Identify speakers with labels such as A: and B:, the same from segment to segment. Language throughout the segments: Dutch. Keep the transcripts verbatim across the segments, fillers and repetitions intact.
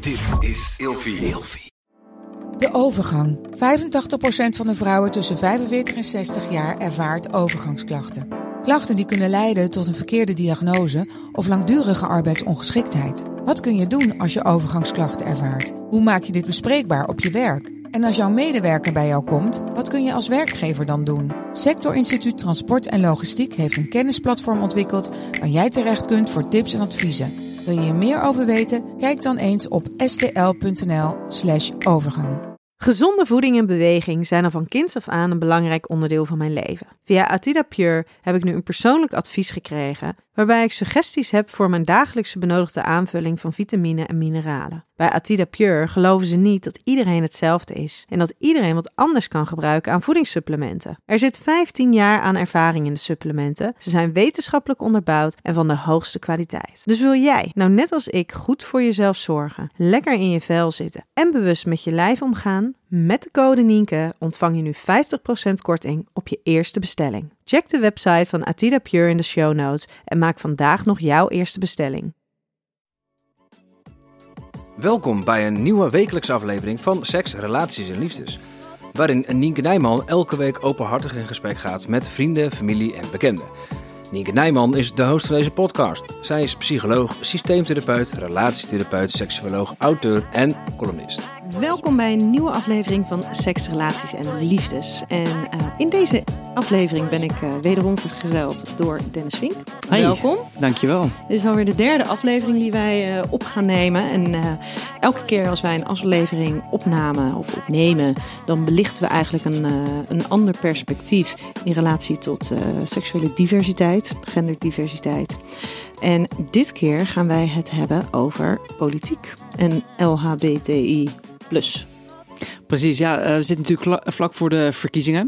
A: Dit is Ilfie.
B: De overgang. vijfentachtig procent van de vrouwen tussen vijfenveertig en zestig jaar ervaart overgangsklachten. Klachten die kunnen leiden tot een verkeerde diagnose of langdurige arbeidsongeschiktheid. Wat kun je doen als je overgangsklachten ervaart? Hoe maak je dit bespreekbaar op je werk? En als jouw medewerker bij jou komt, wat kun je als werkgever dan doen? Sector Instituut Transport en Logistiek heeft een kennisplatform ontwikkeld waar jij terecht kunt voor tips en adviezen. Wil je hier meer over weten? Kijk dan eens op stl.nl slash overgang.
C: Gezonde voeding en beweging zijn al van kinds af aan een belangrijk onderdeel van mijn leven. Via Atida Pure heb ik nu een persoonlijk advies gekregen waarbij ik suggesties heb voor mijn dagelijkse benodigde aanvulling van vitamine en mineralen. Bij Atida Pure geloven ze niet dat iedereen hetzelfde is en dat iedereen wat anders kan gebruiken aan voedingssupplementen. Er zit vijftien jaar aan ervaring in de supplementen. Ze zijn wetenschappelijk onderbouwd en van de hoogste kwaliteit. Dus wil jij, nou net als ik, goed voor jezelf zorgen, lekker in je vel zitten en bewust met je lijf omgaan? Met de code Nienke ontvang je nu vijftig procent korting op je eerste bestelling. Check de website van Atida Pure in de show notes en maak vandaag nog jouw eerste bestelling.
D: Welkom bij een nieuwe wekelijkse aflevering van Seks, Relaties en Liefdes. Waarin Nienke Nijman elke week openhartig in gesprek gaat met vrienden, familie en bekenden. Nienke Nijman is de host van deze podcast. Zij is psycholoog, systeemtherapeut, relatietherapeut, seksuoloog, auteur en columnist.
C: Welkom bij een nieuwe aflevering van Seks, Relaties en Liefdes. En uh, in deze aflevering ben ik uh, wederom vergezeld door Dennis Vink.
E: Hey,
C: welkom.
E: Dankjewel.
C: Dit is alweer de derde aflevering die wij uh, op gaan nemen. En uh, elke keer als wij een aflevering opnamen of opnemen, dan belichten we eigenlijk een, uh, een ander perspectief in relatie tot uh, seksuele diversiteit, genderdiversiteit. En dit keer gaan wij het hebben over politiek en L H B T I plus.
E: Precies, ja. We zitten natuurlijk vlak voor de verkiezingen.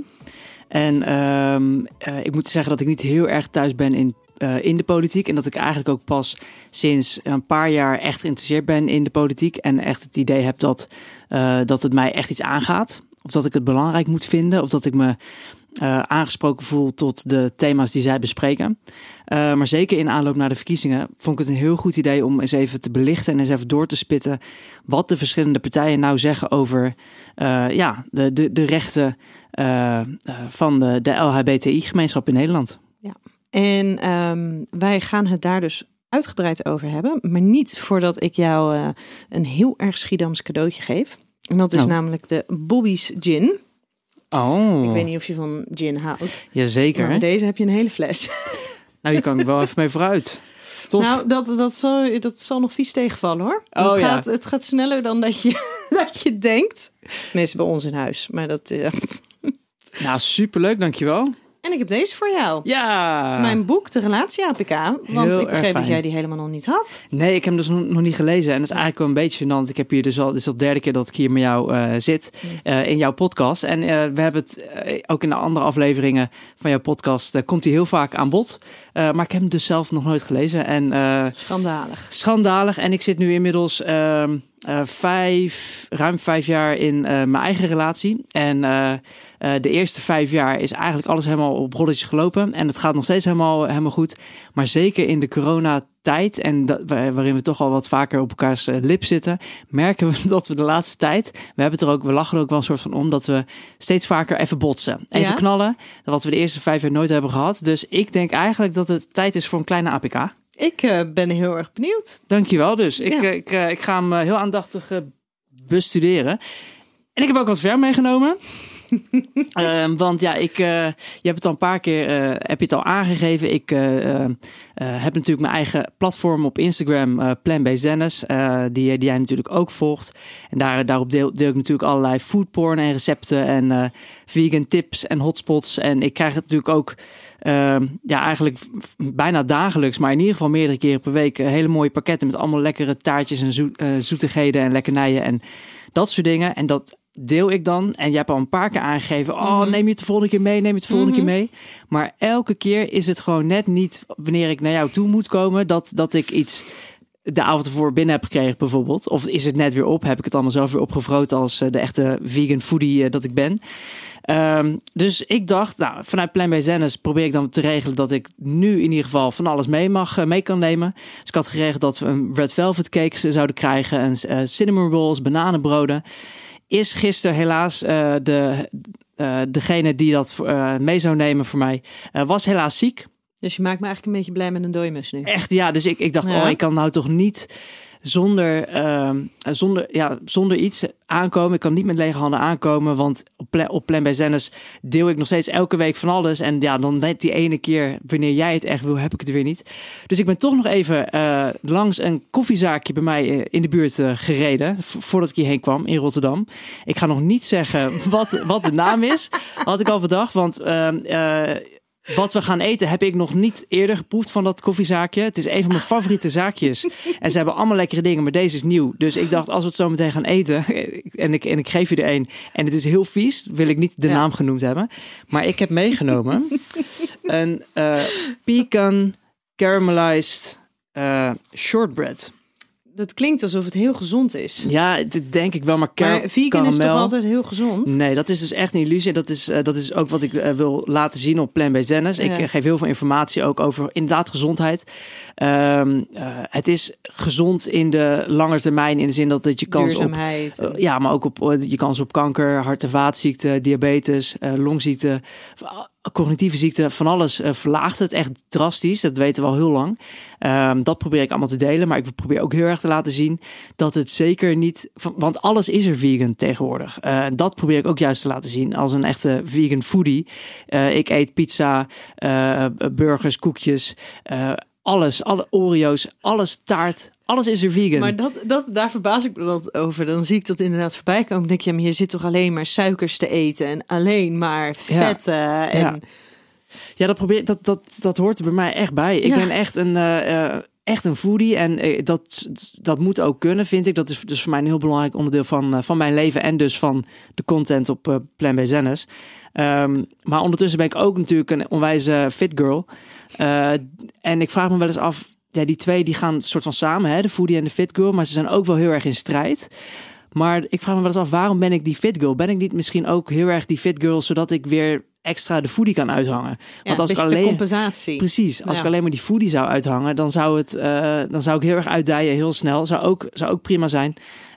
E: En uh, uh, ik moet zeggen dat ik niet heel erg thuis ben in, uh, in de politiek. En dat ik eigenlijk ook pas sinds een paar jaar echt geïnteresseerd ben in de politiek. En echt het idee heb dat, uh, dat het mij echt iets aangaat. Of dat ik het belangrijk moet vinden. Of dat ik me uh, aangesproken voel tot de thema's die zij bespreken. Uh, maar zeker in aanloop naar de verkiezingen vond ik het een heel goed idee om eens even te belichten en eens even door te spitten wat de verschillende partijen nou zeggen over uh, ja, de, de, de rechten uh, uh, van de, de L H B T I-gemeenschap in Nederland.
C: Ja, en um, wij gaan het daar dus uitgebreid over hebben, maar niet voordat ik jou uh, een heel erg Schiedams cadeautje geef. En dat is oh. namelijk de Bobby's Gin.
E: Oh.
C: Ik weet niet of je van gin houdt.
E: Jazeker.
C: Maar deze heb je een hele fles.
E: Nou, die kan ik wel even mee vooruit. Tof.
C: Nou, dat, dat, zal, dat zal nog vies tegenvallen, hoor.
E: Oh,
C: het,
E: ja.
C: gaat, het gaat sneller dan dat je, dat je denkt. Meestal bij ons in huis. Maar dat... Uh...
E: Nou, superleuk, dankjewel.
C: En ik heb deze voor jou.
E: Ja.
C: Mijn boek, De Relatie A P K. Want
E: Heel
C: ik begreep dat
E: fijn.
C: jij die helemaal nog niet had.
E: Nee, ik heb hem dus nog niet gelezen. En dat is eigenlijk wel een beetje gênant. Ik heb hier dus al, dit is al de derde keer dat ik hier met jou uh, zit. Uh, in jouw podcast. En uh, we hebben het uh, ook in de andere afleveringen van jouw podcast. Uh, komt hij heel vaak aan bod. Uh, maar ik heb hem dus zelf nog nooit gelezen. En, uh,
C: Schandalig.
E: Schandalig. En ik zit nu inmiddels uh, uh, vijf, ruim vijf jaar in uh, mijn eigen relatie. En uh, uh, de eerste vijf jaar is eigenlijk alles helemaal op rolletjes gelopen. En het gaat nog steeds helemaal, helemaal goed. Maar zeker in de coronatijd, en dat, waarin we toch al wat vaker op elkaars uh, lip zitten, merken we dat we de laatste tijd, we hebben het er ook, we lachen er ook wel een soort van om, dat we steeds vaker even botsen. Even ja? knallen. Wat we de eerste vijf jaar nooit hebben gehad. Dus ik denk eigenlijk dat het tijd is voor een kleine A P K.
C: Ik uh, ben heel erg benieuwd.
E: Dankjewel dus. Ik,
C: ja.
E: uh, ik, uh, ik ga hem uh, heel aandachtig uh, bestuderen. En ik heb ook wat ver meegenomen. uh, want ja, ik, uh, je hebt het al een paar keer uh, heb je het al aangegeven. Ik uh, uh, heb natuurlijk mijn eigen platform op Instagram, uh, Plant-Based Dennis, uh, die, die jij natuurlijk ook volgt. En daar, daarop deel, deel ik natuurlijk allerlei foodporn en recepten en uh, vegan tips en hotspots. En ik krijg het natuurlijk ook uh, ja, eigenlijk bijna dagelijks, maar in ieder geval meerdere keren per week uh, hele mooie pakketten met allemaal lekkere taartjes en zo, uh, zoetigheden en lekkernijen en dat soort dingen. En dat deel ik dan. En jij hebt al een paar keer aangegeven, oh, mm-hmm. neem je het de volgende keer mee, neem je het de volgende mm-hmm. keer mee. Maar elke keer is het gewoon net niet, wanneer ik naar jou toe moet komen, dat, dat ik iets de avond ervoor binnen heb gekregen bijvoorbeeld. Of is het net weer op? Heb ik het allemaal zelf weer opgevroten als uh, de echte vegan foodie uh, dat ik ben. Um, dus ik dacht, nou, vanuit Plant-Based Zennis probeer ik dan te regelen dat ik nu in ieder geval van alles mee mag, uh, mee kan nemen. Dus ik had geregeld dat we een red velvet cake zouden krijgen. En uh, cinnamon rolls, bananenbroden. Is gisteren helaas uh, de, uh, degene die dat uh, mee zou nemen voor mij, uh, was helaas ziek.
C: Dus je maakt me eigenlijk een beetje blij met een dooimus nu.
E: Echt, ja. Dus ik, ik dacht, ja. oh, ik kan nou toch niet zonder, uh, zonder, ja, zonder iets aankomen. Ik kan niet met lege handen aankomen, want op, pla- op Plant-Based Zennis deel ik nog steeds elke week van alles. En ja, dan net die ene keer, wanneer jij het echt wil, heb ik het weer niet. Dus ik ben toch nog even uh, langs een koffiezaakje bij mij in de buurt uh, gereden, v- voordat ik hierheen kwam in Rotterdam. Ik ga nog niet zeggen wat, wat de naam is, had ik al bedacht, want Uh, uh, wat we gaan eten heb ik nog niet eerder geproefd van dat koffiezaakje. Het is een van mijn favoriete zaakjes. En ze hebben allemaal lekkere dingen, maar deze is nieuw. Dus ik dacht, als we het zo meteen gaan eten en ik, en ik geef je er een en het is heel vies, wil ik niet de ja. naam genoemd hebben. Maar ik heb meegenomen een uh, pecan caramelized uh, shortbread.
C: Dat klinkt alsof het heel gezond is.
E: Ja, dat denk ik wel. Maar, car-
C: maar vegan
E: caramel,
C: is toch altijd heel gezond?
E: Nee, dat is dus echt een illusie. Dat is, uh, dat is ook wat ik uh, wil laten zien op Plant-Based Zennis. Ja. Ik uh, geef heel veel informatie ook over inderdaad gezondheid. Um, uh, het is gezond in de lange termijn in de zin dat het je kans
C: Duurzaamheid.
E: op... Uh, ja, maar ook op uh, je kans op kanker, hart- en vaatziekten, diabetes, uh, longziekten, cognitieve ziekten, van alles uh, verlaagt het echt drastisch. Dat weten we al heel lang. Um, dat probeer ik allemaal te delen. Maar ik probeer ook heel erg te laten zien dat het zeker niet... Want alles is er vegan tegenwoordig. Uh, dat probeer ik ook juist te laten zien als een echte vegan foodie. Uh, ik eet pizza, uh, burgers, koekjes, uh, alles, alle Oreo's, alles taart... Alles is er vegan.
C: Maar dat, dat, daar verbaas ik me dat over. Dan zie ik dat inderdaad voorbij komen. Dan denk je, maar je zit toch alleen maar suikers te eten en alleen maar vetten. Ja, en...
E: ja. ja dat, probeer, dat, dat, dat hoort er bij mij echt bij. Ik ja. ben echt een, uh, echt een foodie en uh, dat, dat moet ook kunnen, vind ik. Dat is dus voor mij een heel belangrijk onderdeel van, uh, van mijn leven en dus van de content op uh, Plant-Based Zennis. Um, maar ondertussen ben ik ook natuurlijk een onwijze fit girl. Uh, en ik vraag me wel eens af... Ja, die twee die gaan soort van samen, hè, de foodie en de fit girl, maar ze zijn ook wel heel erg in strijd. Maar ik vraag me wel eens af, waarom ben ik die fit girl? Ben ik niet misschien ook heel erg die fit girl, zodat ik weer extra de foodie kan uithangen?
C: Want ja, als ik alleen compensatie.
E: Precies, als
C: ja.
E: ik alleen maar die foodie zou uithangen, dan zou het, uh, dan zou ik heel erg uitdijen, heel snel. Zou ook, zou ook prima zijn.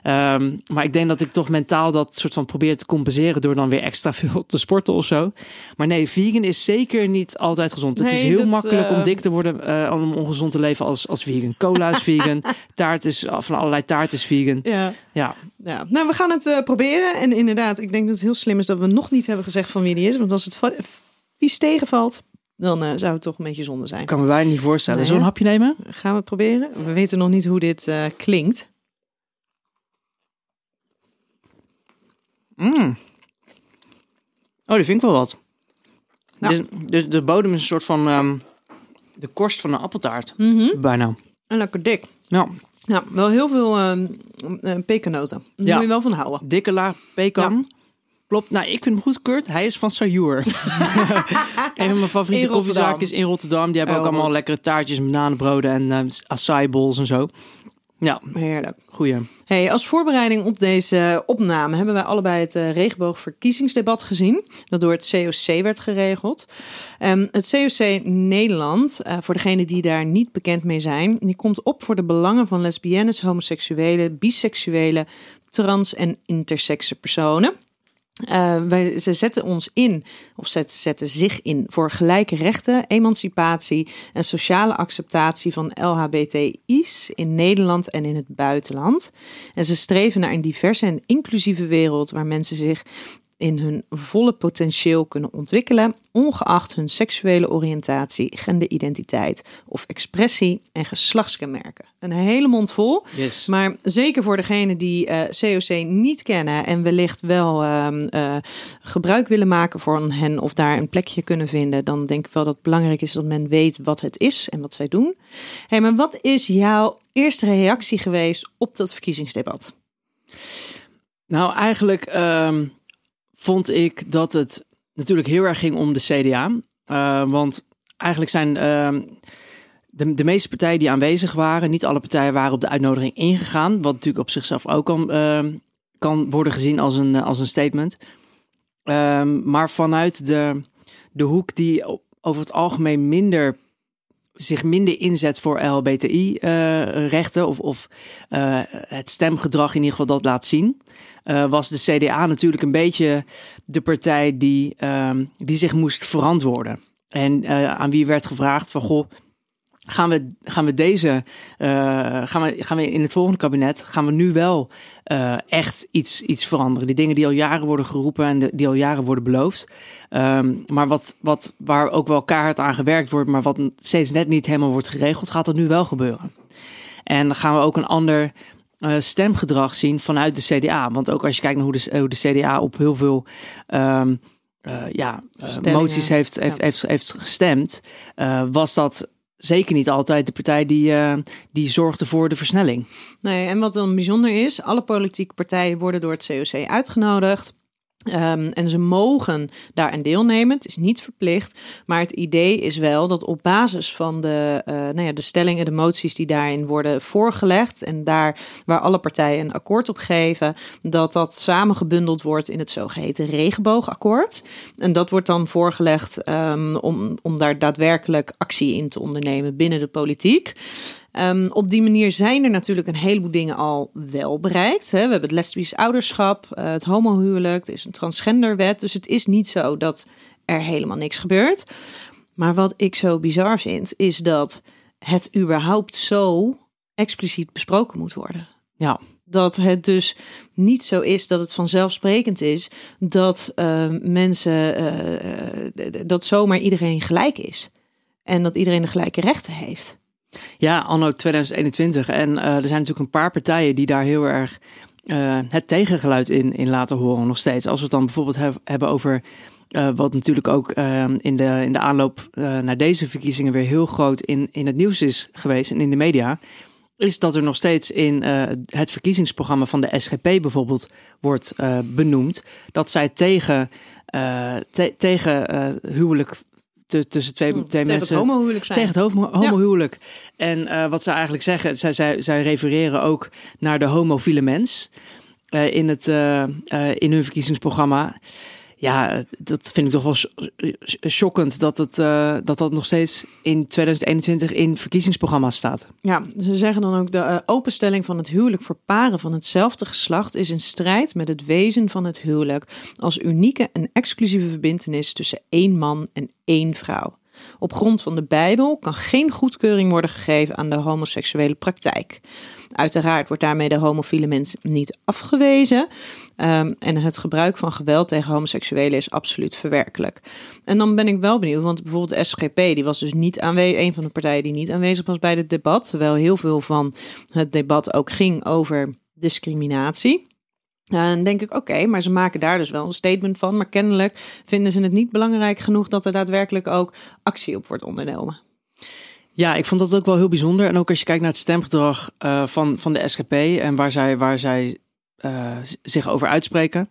E: Um, maar ik denk dat ik toch mentaal dat soort van probeer te compenseren door dan weer extra veel te sporten of zo. Maar nee, vegan is zeker niet altijd gezond. Nee, het is heel dat, makkelijk uh... om dik te worden, uh, om ongezond te leven als, als vegan. Cola is vegan, taart is, van allerlei taart is vegan.
C: Ja.
E: Ja.
C: Ja. Nou, we gaan het uh, proberen. En inderdaad, ik denk dat het heel slim is dat we nog niet hebben gezegd van wie die is. Want als het va- vies tegenvalt, dan uh, zou het toch een beetje zonde zijn.
E: Ik kan me bijna niet voorstellen.
C: Nee,
E: Zullen we een hapje nemen?
C: Gaan we het proberen? We weten nog niet hoe dit uh, klinkt.
E: Mm. Oh, die vind ik wel wat. Nou. Dus, dus de bodem is een soort van um, de korst van een appeltaart.
C: Mm-hmm.
E: Bijna.
C: En lekker dik.
E: Ja.
C: Ja, wel heel veel uh, uh, pekanoten. Daar ja. moet je wel van houden.
E: Dikke laag pekan. Ja. Klopt. Nou, ik vind hem goedgekeurd. Hij is van Sayur. Een van mijn favoriete koffiezaakjes in Rotterdam. Die hebben oh, ook allemaal goed. lekkere taartjes, bananenbroden en uh, acai bowls en zo. Ja,
C: heerlijk.
E: Goeie.
C: Hey, als voorbereiding op deze opname hebben wij allebei het uh, regenboogverkiezingsdebat gezien. Dat door het C O C werd geregeld. Um, het C O C Nederland, uh, voor degenen die daar niet bekend mee zijn, die komt op voor de belangen van lesbiennes, homoseksuelen, biseksuelen, trans- en intersexe personen. Uh, wij, ze zetten ons in, of ze zetten zich in voor gelijke rechten, emancipatie en sociale acceptatie van L H B T I's in Nederland en in het buitenland. En ze streven naar een diverse en inclusieve wereld waar mensen zich in hun volle potentieel kunnen ontwikkelen, ongeacht hun seksuele oriëntatie, genderidentiteit of expressie en geslachtskenmerken. Een hele mond vol,
E: yes.
C: Maar zeker voor degenen die uh, C O C niet kennen en wellicht wel uh, uh, gebruik willen maken van hen of daar een plekje kunnen vinden, dan denk ik wel dat het belangrijk is dat men weet wat het is en wat zij doen. Hey, maar wat is jouw eerste reactie geweest op dat verkiezingsdebat?
E: Nou, eigenlijk Um... vond ik dat het natuurlijk heel erg ging om de C D A. Uh, want eigenlijk zijn uh, de, de meeste partijen die aanwezig waren, niet alle partijen waren op de uitnodiging ingegaan. Wat natuurlijk op zichzelf ook kan, uh, kan worden gezien als een, als een statement. Um, maar vanuit de, de hoek die over het algemeen minder zich minder inzet voor L H B T I-rechten uh, of, of uh, het stemgedrag in ieder geval dat laat zien, uh, was de C D A natuurlijk een beetje de partij die, uh, die zich moest verantwoorden. En uh, aan wie werd gevraagd van, goh, gaan we, gaan we deze, uh, gaan we, gaan we in het volgende kabinet, gaan we nu wel uh, echt iets, iets veranderen. Die dingen die al jaren worden geroepen en de, die al jaren worden beloofd. Um, maar wat, wat, waar ook wel keihard aan gewerkt wordt, maar wat steeds net niet helemaal wordt geregeld, gaat dat nu wel gebeuren. En dan gaan we ook een ander uh, stemgedrag zien vanuit de C D A. Want ook als je kijkt naar hoe de, hoe de C D A op heel veel um, uh, ja, uh, moties heeft, heeft, ja. heeft, heeft gestemd, uh, was dat zeker niet altijd de partij die, uh, die zorgde voor de versnelling.
C: Nee, en wat dan bijzonder is, alle politieke partijen worden door het C O C uitgenodigd. Um, en ze mogen daaraan deelnemen. Het is niet verplicht. Maar het idee is wel dat op basis van de, uh, nou ja, de stellingen, de moties die daarin worden voorgelegd, en daar waar alle partijen een akkoord op geven, dat dat samengebundeld wordt in het zogeheten regenboogakkoord. En dat wordt dan voorgelegd um, om, om daar daadwerkelijk actie in te ondernemen binnen de politiek. Um, op die manier zijn er natuurlijk een heleboel dingen al wel bereikt. Hè. We hebben het lesbisch ouderschap, uh, het homohuwelijk, er is een transgenderwet. Dus het is niet zo dat er helemaal niks gebeurt. Maar wat ik zo bizar vind, is dat het überhaupt zo expliciet besproken moet worden.
E: Ja.
C: Dat het dus niet zo is dat het vanzelfsprekend is dat uh, mensen, uh, dat zomaar iedereen gelijk is. En dat iedereen de gelijke rechten heeft.
E: Ja, anno tweeduizend eenentwintig. En uh, er zijn natuurlijk een paar partijen die daar heel erg uh, het tegengeluid in, in laten horen nog steeds. Als we het dan bijvoorbeeld he- hebben over uh, wat natuurlijk ook uh, in, de, in de aanloop uh, naar deze verkiezingen weer heel groot in, in het nieuws is geweest en in de media, is dat er nog steeds in uh, het verkiezingsprogramma van de S G P bijvoorbeeld wordt uh, benoemd dat zij tegen, uh, te- tegen uh, huwelijk tussen twee, twee
C: tegen
E: mensen.
C: Het homohuwelijk zijn.
E: Tegen het homo- homohuwelijk. Ja. En uh, wat zij eigenlijk zeggen, zij, zij, zij refereren ook naar de homofiele mens uh, in, het, uh, uh, in hun verkiezingsprogramma. Ja, dat vind ik toch wel shockend dat het, uh, dat, dat nog steeds in tweeduizend eenentwintig in verkiezingsprogramma's staat.
C: Ja, ze zeggen dan ook de uh, openstelling van het huwelijk voor paren van hetzelfde geslacht is in strijd met het wezen van het huwelijk als unieke en exclusieve verbintenis tussen één man en één vrouw. Op grond van de Bijbel kan geen goedkeuring worden gegeven aan de homoseksuele praktijk. Uiteraard wordt daarmee de homofiele mens niet afgewezen. Um, en het gebruik van geweld tegen homoseksuelen is absoluut verwerkelijk. En dan ben ik wel benieuwd, want bijvoorbeeld de S G P, die was dus niet aanwezig, een van de partijen die niet aanwezig was bij het debat. Terwijl heel veel van het debat ook ging over discriminatie. En dan denk ik, oké, okay, maar ze maken daar dus wel een statement van. Maar kennelijk vinden ze het niet belangrijk genoeg dat er daadwerkelijk ook actie op wordt ondernomen.
E: Ja, ik vond dat ook wel heel bijzonder. En ook als je kijkt naar het stemgedrag uh, van, van de S G P en waar zij, waar zij uh, zich over uitspreken,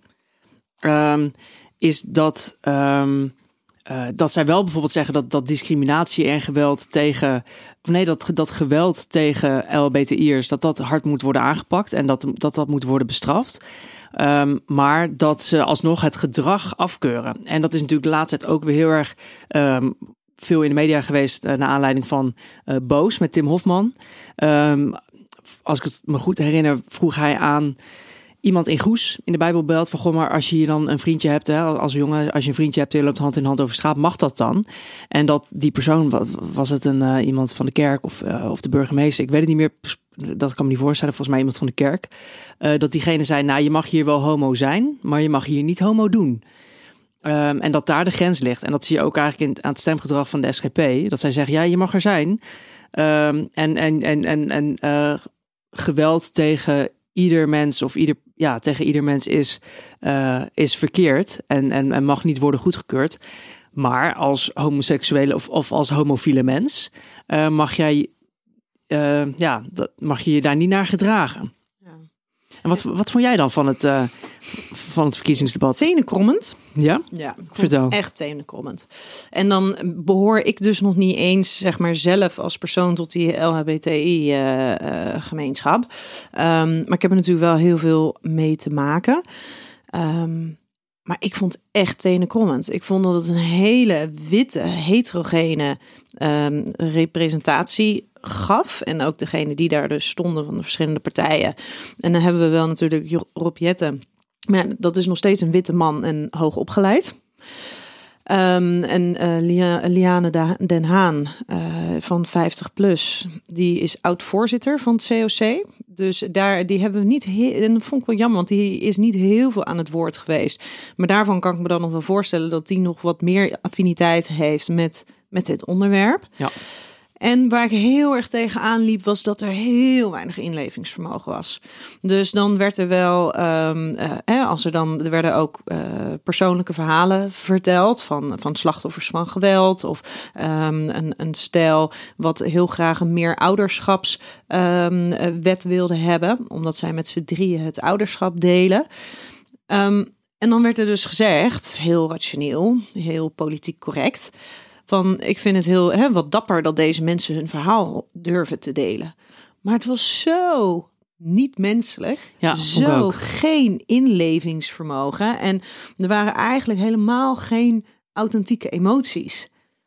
E: um, is dat, um, uh, dat zij wel bijvoorbeeld zeggen dat, dat discriminatie en geweld tegen, of nee, dat, dat geweld tegen L H B T I'ers, dat dat hard moet worden aangepakt en dat dat, dat moet worden bestraft. Um, maar dat ze alsnog het gedrag afkeuren. En dat is natuurlijk de laatste tijd ook weer heel erg Um, veel in de media geweest uh, naar aanleiding van uh, Boos met Tim Hofman. Um, als ik het me goed herinner, vroeg hij aan iemand in Goes in de Bijbelbelt van, goh, maar als je hier dan een vriendje hebt, hè, als jongen, als je een vriendje hebt en je loopt hand in hand over straat, mag dat dan? En dat die persoon, was het een uh, iemand van de kerk of, uh, of de burgemeester, ik weet het niet meer, dat kan me niet voorstellen, volgens mij iemand van de kerk, uh, dat diegene zei, nou, je mag hier wel homo zijn, maar je mag hier niet homo doen. Um, en dat daar de grens ligt. En dat zie je ook eigenlijk in, aan het stemgedrag van de S G P. Dat zij zeggen, ja, je mag er zijn. Um, en en, en, en, en uh, geweld tegen ieder mens of ieder, ja, tegen ieder mens is, uh, is verkeerd. En, en, en mag niet worden goedgekeurd. Maar als homoseksuele of, of als homofiele mens uh, mag jij, uh, ja, dat, mag je je daar niet naar gedragen. En wat, wat vond jij dan van het, uh, van het verkiezingsdebat?
C: Tenenkrommend.
E: Ja?
C: Ja, ik vond
E: Vertel.
C: het echt tenenkrommend. En dan behoor ik dus nog niet eens, zeg maar, zelf als persoon tot die L H B T I-gemeenschap. Uh, uh, um, maar ik heb er natuurlijk wel heel veel mee te maken. Um, maar ik vond het echt tenenkrommend. Ik vond dat het een hele witte, heterogene um, representatie gaf. En ook degene die daar dus stonden van de verschillende partijen. En dan hebben we wel natuurlijk Rob Jetten. Maar ja, dat is nog steeds een witte man en hoog opgeleid. Um, en uh, Lia, Liane Den Haan uh, van vijftig plus, die is oud-voorzitter van het C O C. Dus daar, die hebben we niet heel, en dat vond ik wel jammer, want die is niet heel veel aan het woord geweest. Maar daarvan kan ik me dan nog wel voorstellen dat die nog wat meer affiniteit heeft met, met dit onderwerp.
E: Ja.
C: En waar ik heel erg tegenaan liep, was dat er heel weinig inlevingsvermogen was. Dus dan werd er wel, um, uh, als er dan, er werden ook uh, persoonlijke verhalen verteld van, van slachtoffers van geweld. Of um, een, een stel wat heel graag een meer ouderschapswet um, wilde hebben. Omdat zij met z'n drieën het ouderschap delen. Um, en dan werd er dus gezegd, heel rationeel, heel politiek correct, van, ik vind het heel hè, wat dapper dat deze mensen hun verhaal durven te delen. Maar het was zo niet menselijk.
E: Ja,
C: zo geen inlevingsvermogen. En er waren eigenlijk helemaal geen authentieke emoties.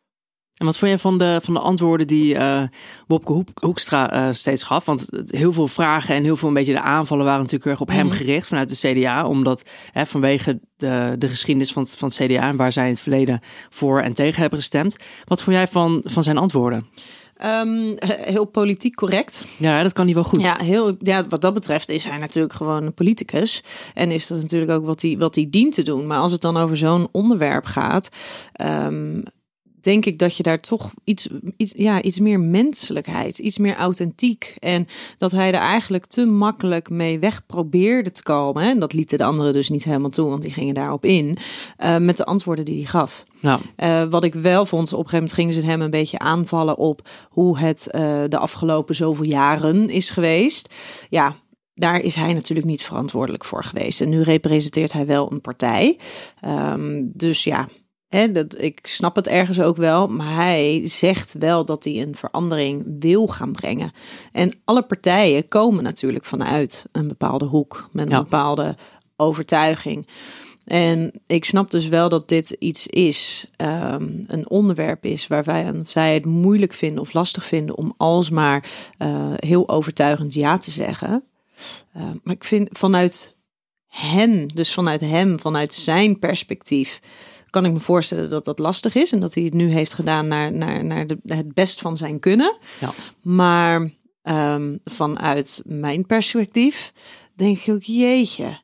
E: En wat vond jij van de, van de antwoorden die uh, Wopke Hoek, Hoekstra uh, steeds gaf? Want heel veel vragen en heel veel een beetje de aanvallen waren natuurlijk erg op hem mm-hmm. gericht vanuit de C D A. Omdat hè, vanwege de, de geschiedenis van het, van het C D A en waar zij in het verleden voor en tegen hebben gestemd. Wat vond jij van, van zijn antwoorden?
C: Um, heel politiek correct.
E: Ja, dat kan hij wel goed.
C: Ja, heel, ja, wat dat betreft is hij natuurlijk gewoon een politicus. En is dat natuurlijk ook wat hij, wat hij dient te doen. Maar als het dan over zo'n onderwerp gaat, Um, denk ik dat je daar toch iets, iets, ja, iets meer menselijkheid, iets meer authentiek. En dat hij er eigenlijk te makkelijk mee weg probeerde te komen. En dat lieten de anderen dus niet helemaal toe, want die gingen daarop in. Uh, met de antwoorden die hij gaf.
E: Nou.
C: Uh, wat ik wel vond, op een gegeven moment gingen ze hem een beetje aanvallen op hoe het uh, de afgelopen zoveel jaren is geweest. Ja, daar is hij natuurlijk niet verantwoordelijk voor geweest. En nu representeert hij wel een partij. Um, dus ja, He, dat, ik snap het ergens ook wel, maar hij zegt wel dat hij een verandering wil gaan brengen. En alle partijen komen natuurlijk vanuit een bepaalde hoek, met een ja. bepaalde overtuiging. En ik snap dus wel dat dit iets is, um, een onderwerp is waar wij, zij het moeilijk vinden of lastig vinden om alsmaar uh, heel overtuigend ja te zeggen. Uh, maar ik vind vanuit hen, dus vanuit hem, vanuit zijn perspectief, kan ik me voorstellen dat dat lastig is en dat hij het nu heeft gedaan naar, naar, naar de, het best van zijn kunnen.
E: Ja.
C: Maar um, vanuit mijn perspectief denk ik ook, jeetje,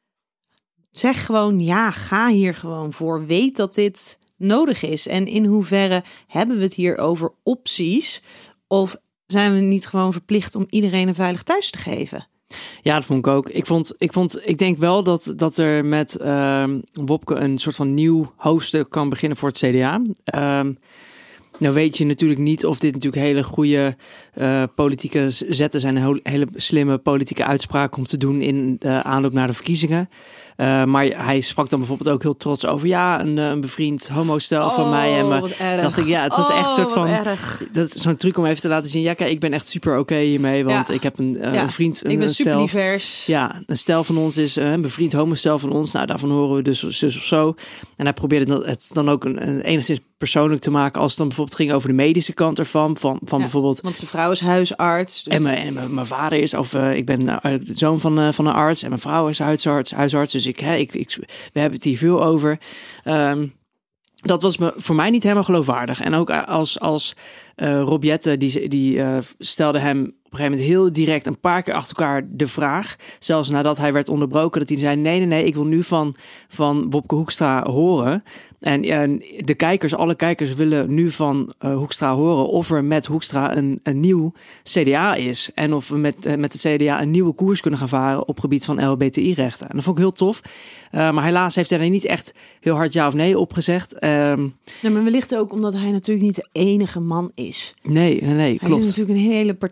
C: zeg gewoon ja, ga hier gewoon voor. Weet dat dit nodig is. En in hoeverre hebben we het hier over opties of zijn we niet gewoon verplicht om iedereen een veilig thuis te geven?
E: Ja, dat vond ik ook. Ik vond, ik vond, ik denk wel dat, dat er met uh, Wopke een soort van nieuw hoofdstuk kan beginnen voor het C D A. Um, nou weet je natuurlijk niet of dit natuurlijk hele goede uh, politieke zetten zijn, een hele slimme politieke uitspraak om te doen in de aanloop naar de verkiezingen. Uh, maar hij sprak dan bijvoorbeeld ook heel trots over ja, een, een bevriend homostel
C: oh,
E: van mij. En me,
C: wat erg.
E: dacht ik, ja, het was
C: oh,
E: echt een soort van,
C: erg.
E: dat is zo'n truc om even te laten zien, ja, kijk, ik ben echt super oké okay hiermee, want ja. ik heb een, uh,
C: ja.
E: een vriend, een,
C: ik ben
E: een
C: super
E: stel,
C: divers.
E: Ja, een stel van ons is uh, een bevriend homostel van ons. Nou, daarvan horen we dus zus of zo. En hij probeerde het dan ook een, een enigszins persoonlijk te maken als het dan bijvoorbeeld ging over de medische kant ervan, van, van ja, bijvoorbeeld.
C: Want zijn vrouw is huisarts. Dus
E: en mijn, en mijn, mijn vader is, of uh, ik ben uh, de zoon van, uh, van een arts en mijn vrouw is huisarts, huisarts. Dus ik, hè, ik, ik, we hebben het hier veel over. Um, dat was me, voor mij niet helemaal geloofwaardig. En ook als, als uh, Rob Jetten, die, die uh, stelde hem op een gegeven moment heel direct een paar keer achter elkaar de vraag. Zelfs nadat hij werd onderbroken, dat hij zei, nee, nee, nee, ik wil nu van, van Wopke Hoekstra horen. En, en de kijkers, alle kijkers willen nu van uh, Hoekstra horen of er met Hoekstra een, een nieuw C D A is. En of we met, uh, met de C D A een nieuwe koers kunnen gaan varen op gebied van L H B T I-rechten. En dat vond ik heel tof. Uh, maar helaas heeft hij er niet echt heel hard ja of nee op gezegd. Um,
C: nee, maar wellicht ook omdat hij natuurlijk niet de enige man is.
E: Nee, nee, nee,
C: hij
E: klopt.
C: Hij is natuurlijk een hele partij. En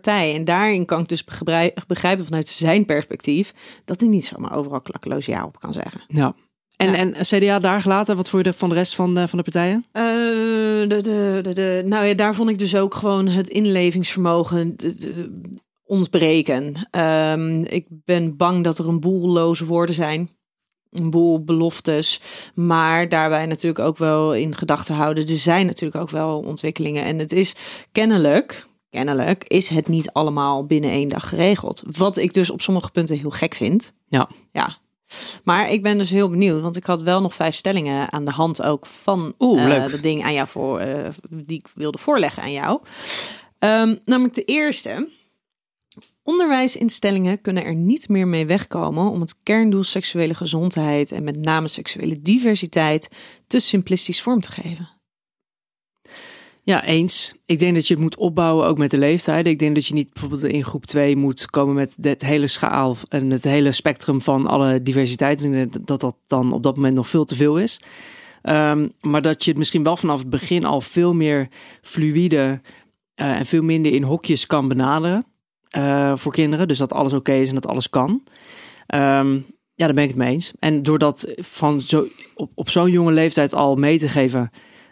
C: daarin kan ik dus begrijpen vanuit zijn perspectief dat hij niet zomaar overal klakkeloos ja op kan zeggen.
E: Ja. En,
C: Ja.
E: en C D A daar gelaten, wat vond je van de rest van de, van de partijen?
C: Uh, de, de, de, de, nou ja, daar vond ik dus ook gewoon het inlevingsvermogen de, de, ontbreken. Um, ik ben bang dat er een boel loze woorden zijn. Een boel beloftes. Maar daarbij natuurlijk ook wel in gedachten houden. Er zijn natuurlijk ook wel ontwikkelingen. En het is kennelijk, kennelijk is het niet allemaal binnen één dag geregeld. Wat ik dus op sommige punten heel gek vind.
E: Ja.
C: Ja. Maar ik ben dus heel benieuwd, want ik had wel nog vijf stellingen aan de hand ook van
E: Oeh,
C: uh,
E: leuk.
C: dat ding aan jou voor, uh, die ik wilde voorleggen aan jou. Um, namelijk de eerste. Onderwijsinstellingen kunnen er niet meer mee wegkomen om het kerndoel seksuele gezondheid en met name seksuele diversiteit te simplistisch vorm te geven.
E: Ja, eens. Ik denk dat je het moet opbouwen ook met de leeftijden. Ik denk dat je niet bijvoorbeeld in groep twee moet komen met het hele schaal en het hele spectrum van alle diversiteit. Ik denk dat dat dan op dat moment nog veel te veel is. Um, maar dat je het misschien wel vanaf het begin al veel meer fluïde uh, en veel minder in hokjes kan benaderen uh, voor kinderen. Dus dat alles oké okay is en dat alles kan. Um, ja, daar ben ik het mee eens. En door dat van zo, op, op zo'n jonge leeftijd al mee te geven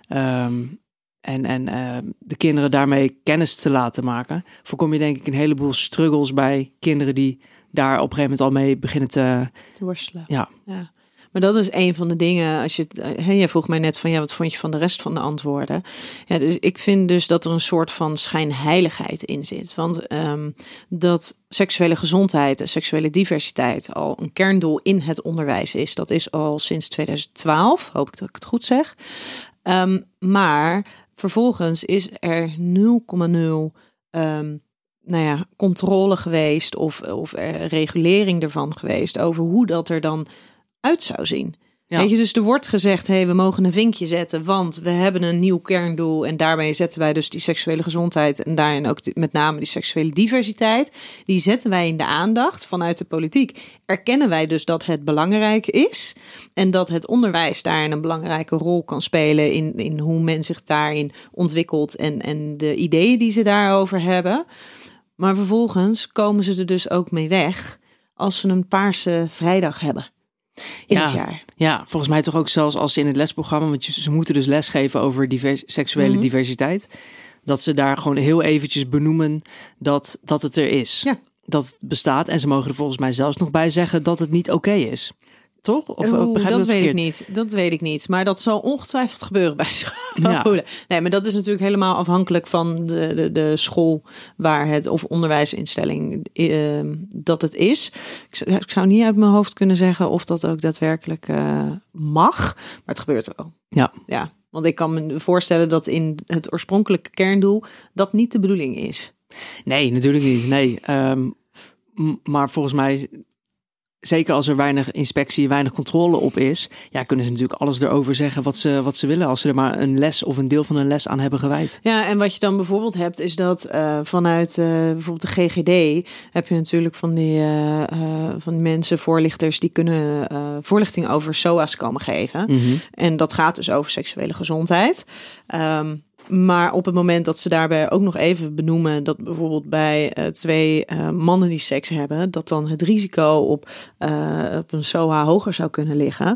E: Um, En, en uh, de kinderen daarmee kennis te laten maken, voorkom je denk ik een heleboel struggles bij kinderen die daar op een gegeven moment al mee beginnen te,
C: te worstelen.
E: Ja.
C: ja. Maar dat is een van de dingen, als je het, he, jij vroeg mij net van ja, wat vond je van de rest van de antwoorden? Ja, dus ik vind dus dat er een soort van schijnheiligheid in zit. Want um, dat seksuele gezondheid en seksuele diversiteit al een kerndoel in het onderwijs is, dat is al sinds tweeduizend twaalf, hoop ik dat ik het goed zeg. Um, maar vervolgens is er nul komma nul um, nou ja, controle geweest of, of er regulering ervan geweest over hoe dat er dan uit zou zien. Ja. Weet je, dus er wordt gezegd, hey, we mogen een vinkje zetten, want we hebben een nieuw kerndoel en daarmee zetten wij dus die seksuele gezondheid en daarin ook die, met name die seksuele diversiteit, die zetten wij in de aandacht vanuit de politiek. Erkennen wij dus dat het belangrijk is en dat het onderwijs daarin een belangrijke rol kan spelen in, in hoe men zich daarin ontwikkelt en, en de ideeën die ze daarover hebben. Maar vervolgens komen ze er dus ook mee weg als ze een paarse vrijdag hebben. In
E: ja,
C: het jaar.
E: Ja, volgens mij toch ook zelfs als ze in het lesprogramma, want ze moeten dus lesgeven over divers, seksuele mm-hmm. diversiteit, dat ze daar gewoon heel eventjes benoemen dat, dat het er is.
C: Ja.
E: Dat het bestaat en ze mogen er volgens mij zelfs nog bij zeggen dat het niet oké okay is. Toch? Of,
C: Oeh, dat, dat weet
E: verkeerd?
C: ik niet. Dat weet ik niet. Maar dat zal ongetwijfeld gebeuren bij scholen.
E: Ja.
C: Nee, maar dat is natuurlijk helemaal afhankelijk van de, de, de school waar het of onderwijsinstelling uh, dat het is. Ik, ik zou niet uit mijn hoofd kunnen zeggen of dat ook daadwerkelijk uh, mag. Maar het gebeurt wel.
E: Ja.
C: Ja. Want ik kan me voorstellen dat in het oorspronkelijke kerndoel dat niet de bedoeling is.
E: Nee, natuurlijk niet. Nee. Um, maar volgens mij, zeker als er weinig inspectie, weinig controle op is, ja, kunnen ze natuurlijk alles erover zeggen wat ze, wat ze willen, als ze er maar een les of een deel van een les aan hebben gewijd.
C: Ja, en wat je dan bijvoorbeeld hebt, is dat uh, vanuit uh, bijvoorbeeld de G G D heb je natuurlijk van die, uh, uh, van die mensen, voorlichters, die kunnen uh, voorlichting over S O A's komen geven.
E: Mm-hmm.
C: En dat gaat dus over seksuele gezondheid. Um, Maar op het moment dat ze daarbij ook nog even benoemen dat bijvoorbeeld bij uh, twee uh, mannen die seks hebben, dat dan het risico op, uh, op een S O A hoger zou kunnen liggen,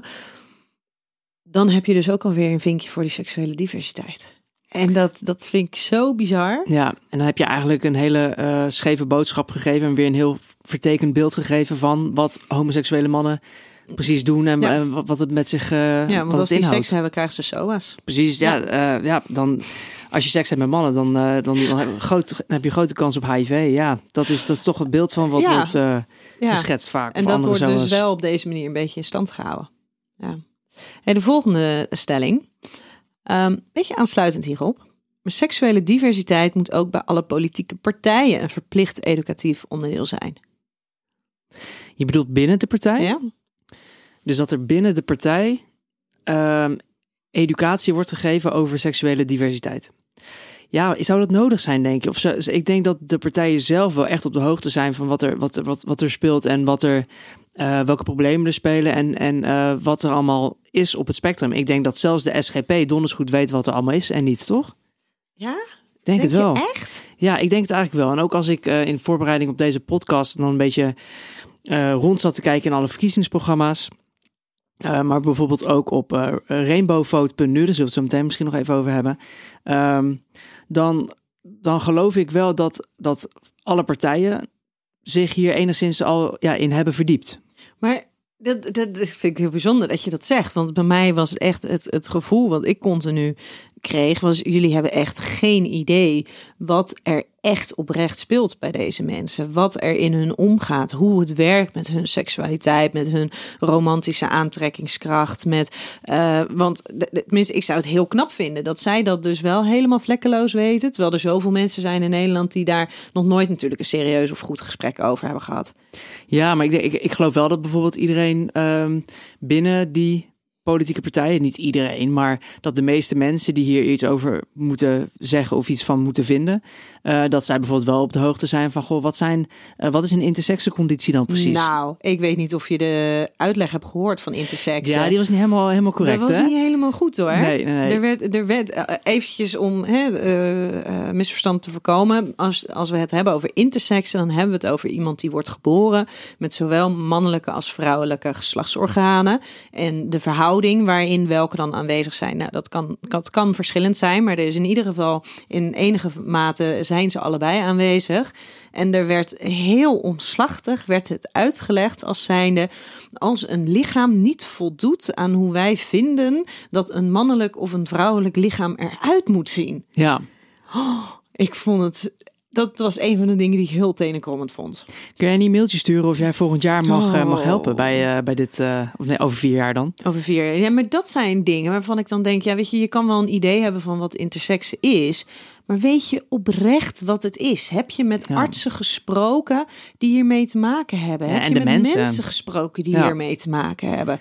C: dan heb je dus ook alweer een vinkje voor die seksuele diversiteit. En dat, dat vind ik zo bizar.
E: Ja, en dan heb je eigenlijk een hele uh, scheve boodschap gegeven en weer een heel vertekend beeld gegeven van wat homoseksuele mannen precies doen en ja. uh, wat het met zich uh,
C: ja, want
E: wat
C: als
E: het
C: die
E: inhoudt.
C: seks hebben, krijgen ze S O A's.
E: Precies, ja, ja. Uh, ja, dan als je seks hebt met mannen, dan, uh, dan, dan, heb, groot, dan heb je grote kans op H I V. Ja, dat is, dat is toch het beeld van wat ja. wordt uh, ja. geschetst vaak.
C: En dat wordt zoals dus wel op deze manier een beetje in stand gehouden. Ja. Hey, de volgende stelling, um, beetje aansluitend hierop. Maar seksuele diversiteit moet ook bij alle politieke partijen een verplicht educatief onderdeel zijn.
E: Je bedoelt binnen de partij?
C: Ja. Dus
E: dat er binnen de partij um, educatie wordt gegeven over seksuele diversiteit. Ja, zou dat nodig zijn, denk je? Of zo, ik denk dat de partijen zelf wel echt op de hoogte zijn van wat er, wat, wat, wat er speelt en wat er, uh, welke problemen er spelen en, en uh, wat er allemaal is op het spectrum. Ik denk dat zelfs de S G P donders goed weet wat er allemaal is en niet, toch?
C: Ja?
E: Denk,
C: Denk
E: het wel.
C: je echt?
E: Ja, ik denk het eigenlijk wel. En ook als ik uh, in voorbereiding op deze podcast dan een beetje uh, rond zat te kijken in alle verkiezingsprogramma's. Uh, maar bijvoorbeeld ook op uh, rainbowvote punt nu, daar zullen we het zo meteen misschien nog even over hebben. Um, dan, dan geloof ik wel dat, dat alle partijen zich hier enigszins al ja, in hebben verdiept.
C: Maar dat, dat vind ik heel bijzonder dat je dat zegt. Want bij mij was het echt het, het gevoel wat ik continu kreeg, was jullie hebben echt geen idee wat er echt oprecht speelt bij deze mensen. Wat er in hun omgaat. Hoe het werkt met hun seksualiteit, met hun romantische aantrekkingskracht. Met, uh, want tenminste, ik zou het heel knap vinden dat zij dat dus wel helemaal vlekkeloos weten. Terwijl er zoveel mensen zijn in Nederland die daar nog nooit natuurlijk een serieus of goed gesprek over hebben gehad.
E: Ja, maar ik, ik, ik geloof wel dat bijvoorbeeld iedereen um, binnen die politieke partijen, niet iedereen, maar dat de meeste mensen die hier iets over moeten zeggen of iets van moeten vinden, uh, dat zij bijvoorbeeld wel op de hoogte zijn van, goh, wat zijn, uh, wat is een intersexenconditie dan precies?
C: Nou, ik weet niet of je de uitleg hebt gehoord van intersexen.
E: Ja, die was niet helemaal, helemaal correct.
C: Dat was
E: hè?
C: niet helemaal goed hoor.
E: Nee, nee, nee.
C: Er werd, er werd uh, eventjes om hè, uh, uh, misverstand te voorkomen. Als, als we het hebben over intersexen, dan hebben we het over iemand die wordt geboren met zowel mannelijke als vrouwelijke geslachtsorganen. En de verhouding waarin welke dan aanwezig zijn. Nou, dat kan, dat kan verschillend zijn, maar er is in ieder geval in enige mate zijn ze allebei aanwezig. En er werd heel omslachtig werd het uitgelegd als zijnde, als een lichaam niet voldoet aan hoe wij vinden dat een mannelijk of een vrouwelijk lichaam eruit moet zien.
E: Ja.
C: Oh, ik vond het... Dat was een van de dingen die ik heel tenenkrommend vond.
E: Kun jij een e-mailtje sturen of jij volgend jaar mag,
C: oh.
E: uh, mag helpen bij, uh, bij dit, uh, of nee, over vier jaar dan?
C: Over vier jaar. Ja, maar dat zijn dingen waarvan ik dan denk, ja, weet je, je kan wel een idee hebben van wat intersexe is, maar weet je oprecht wat het is? Heb je met ja. artsen gesproken die hiermee te maken hebben?
E: Ja,
C: Heb
E: en
C: je
E: de
C: met
E: mensen.
C: mensen gesproken die
E: ja.
C: hiermee te maken hebben?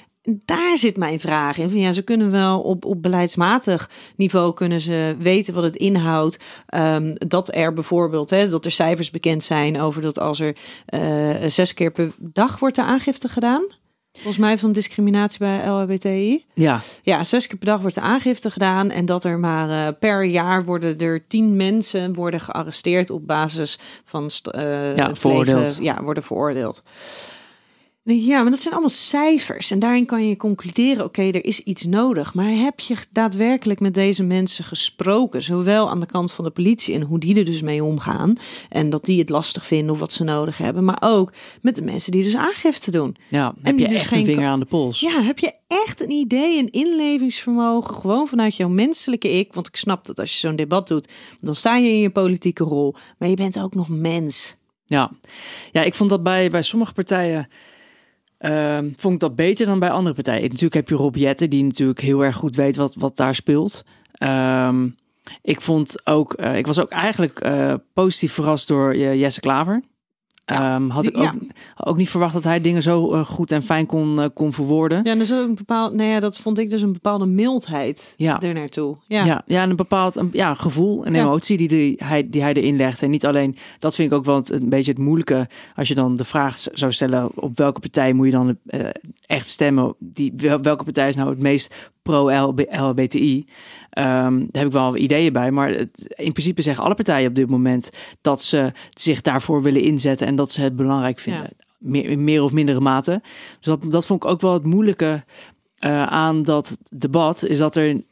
C: Daar zit mijn vraag in. Van ja, ze kunnen wel op, op beleidsmatig niveau kunnen ze weten wat het inhoudt. Um, dat er bijvoorbeeld, hè, dat er cijfers bekend zijn over dat als er uh, zes keer per dag wordt de aangifte gedaan. Volgens mij van discriminatie bij L H B T I.
E: Ja.
C: Ja, zes keer per dag wordt de aangifte gedaan. En dat er maar uh, per jaar worden er tien mensen worden gearresteerd op basis van uh,
E: ja,
C: het
E: veroordeeld.
C: Plegen, ja, worden veroordeeld. Ja, maar dat zijn allemaal cijfers. En daarin kan je concluderen, oké, okay, er is iets nodig. Maar heb je daadwerkelijk met deze mensen gesproken? Zowel aan de kant van de politie en hoe die er dus mee omgaan. En dat die het lastig vinden of wat ze nodig hebben. Maar ook met de mensen die dus aangifte doen.
E: Ja,
C: en
E: heb je
C: dus
E: echt
C: geen
E: een vinger aan de pols?
C: Ja, heb je echt een idee, een inlevingsvermogen. Gewoon vanuit jouw menselijke ik. Want ik snap dat als je zo'n debat doet, dan sta je in je politieke rol. Maar je bent ook nog mens.
E: Ja, ja ik vond dat bij, bij sommige partijen... Uh, vond ik dat beter dan bij andere partijen. Natuurlijk heb je Rob Jetten, die natuurlijk heel erg goed weet wat, wat daar speelt. Um, ik vond ook, uh, ik was ook eigenlijk uh, positief verrast door uh, Jesse Klaver. Ja, um, had ik ook, ja. ook niet verwacht dat hij dingen zo uh, goed en fijn kon, uh, kon verwoorden.
C: Ja, dus ook een bepaald, nou ja, dat vond ik dus een bepaalde mildheid ja. er naartoe. Ja.
E: Ja, ja, en een bepaald een, ja, gevoel en emotie ja. die, die, hij, die hij erin legt. En niet alleen, dat vind ik ook wel het, een beetje het moeilijke. Als je dan de vraag zou stellen, op welke partij moet je dan uh, echt stemmen? Die, welke partij is nou het meest pro-L H B T I? Um, daar heb ik wel ideeën bij. Maar het, in principe zeggen alle partijen op dit moment dat ze zich daarvoor willen inzetten en dat ze het belangrijk vinden. Ja. Meer, in meer of mindere mate. Dus dat, dat vond ik ook wel het moeilijke uh, aan dat debat. Is dat er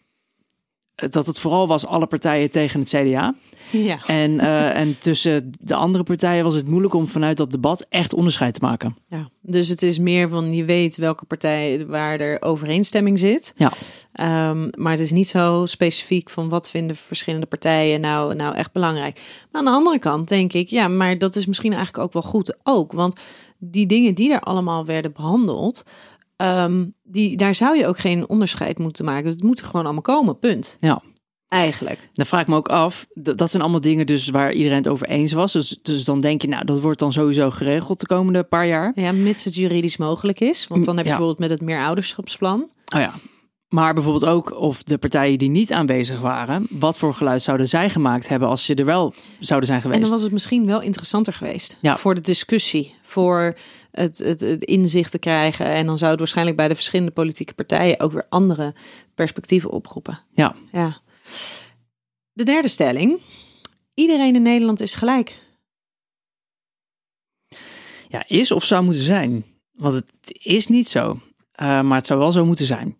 E: dat het vooral was alle partijen tegen het C D A.
C: Ja.
E: En, uh, en tussen de andere partijen was het moeilijk om vanuit dat debat echt onderscheid te maken.
C: Ja, dus het is meer van je weet welke partij waar er overeenstemming zit.
E: Ja.
C: Um, maar het is niet zo specifiek van wat vinden verschillende partijen nou, nou echt belangrijk. Maar aan de andere kant denk ik, ja, maar dat is misschien eigenlijk ook wel goed ook. Want die dingen die er allemaal werden behandeld, um, die, daar zou je ook geen onderscheid moeten maken. Het moet er gewoon allemaal komen, punt.
E: Ja.
C: Eigenlijk.
E: Dan vraag ik me ook af, dat, dat zijn allemaal dingen dus waar iedereen het over eens was. Dus, dus dan denk je, nou, dat wordt dan sowieso geregeld de komende paar jaar.
C: Ja, mits het juridisch mogelijk is. Want dan heb je ja. bijvoorbeeld met het meerouderschapsplan.
E: Oh ja. Maar bijvoorbeeld ook of de partijen die niet aanwezig waren, wat voor geluid zouden zij gemaakt hebben als ze er wel zouden zijn geweest?
C: En dan was het misschien wel interessanter geweest.
E: Ja.
C: Voor de discussie, voor het, het, het inzicht te krijgen. En dan zou het waarschijnlijk bij de verschillende politieke partijen ook weer andere perspectieven oproepen.
E: Ja.
C: Ja. De derde stelling. Iedereen in Nederland is gelijk.
E: Ja, is of zou moeten zijn. Want het is niet zo. Uh, maar het zou wel zo moeten zijn.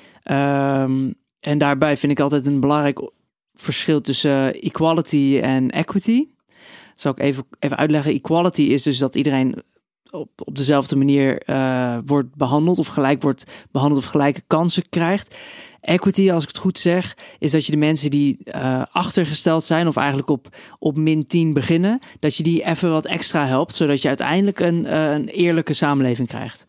E: Um, en daarbij vind ik altijd een belangrijk verschil tussen uh, equality en equity. Dat zal ik even, even uitleggen. Equality is dus dat iedereen op, op dezelfde manier uh, wordt behandeld of gelijk wordt behandeld of gelijke kansen krijgt. Equity, als ik het goed zeg, is dat je de mensen die uh, achtergesteld zijn of eigenlijk op, op min tien beginnen, dat je die even wat extra helpt, zodat je uiteindelijk een, uh, een eerlijke samenleving krijgt.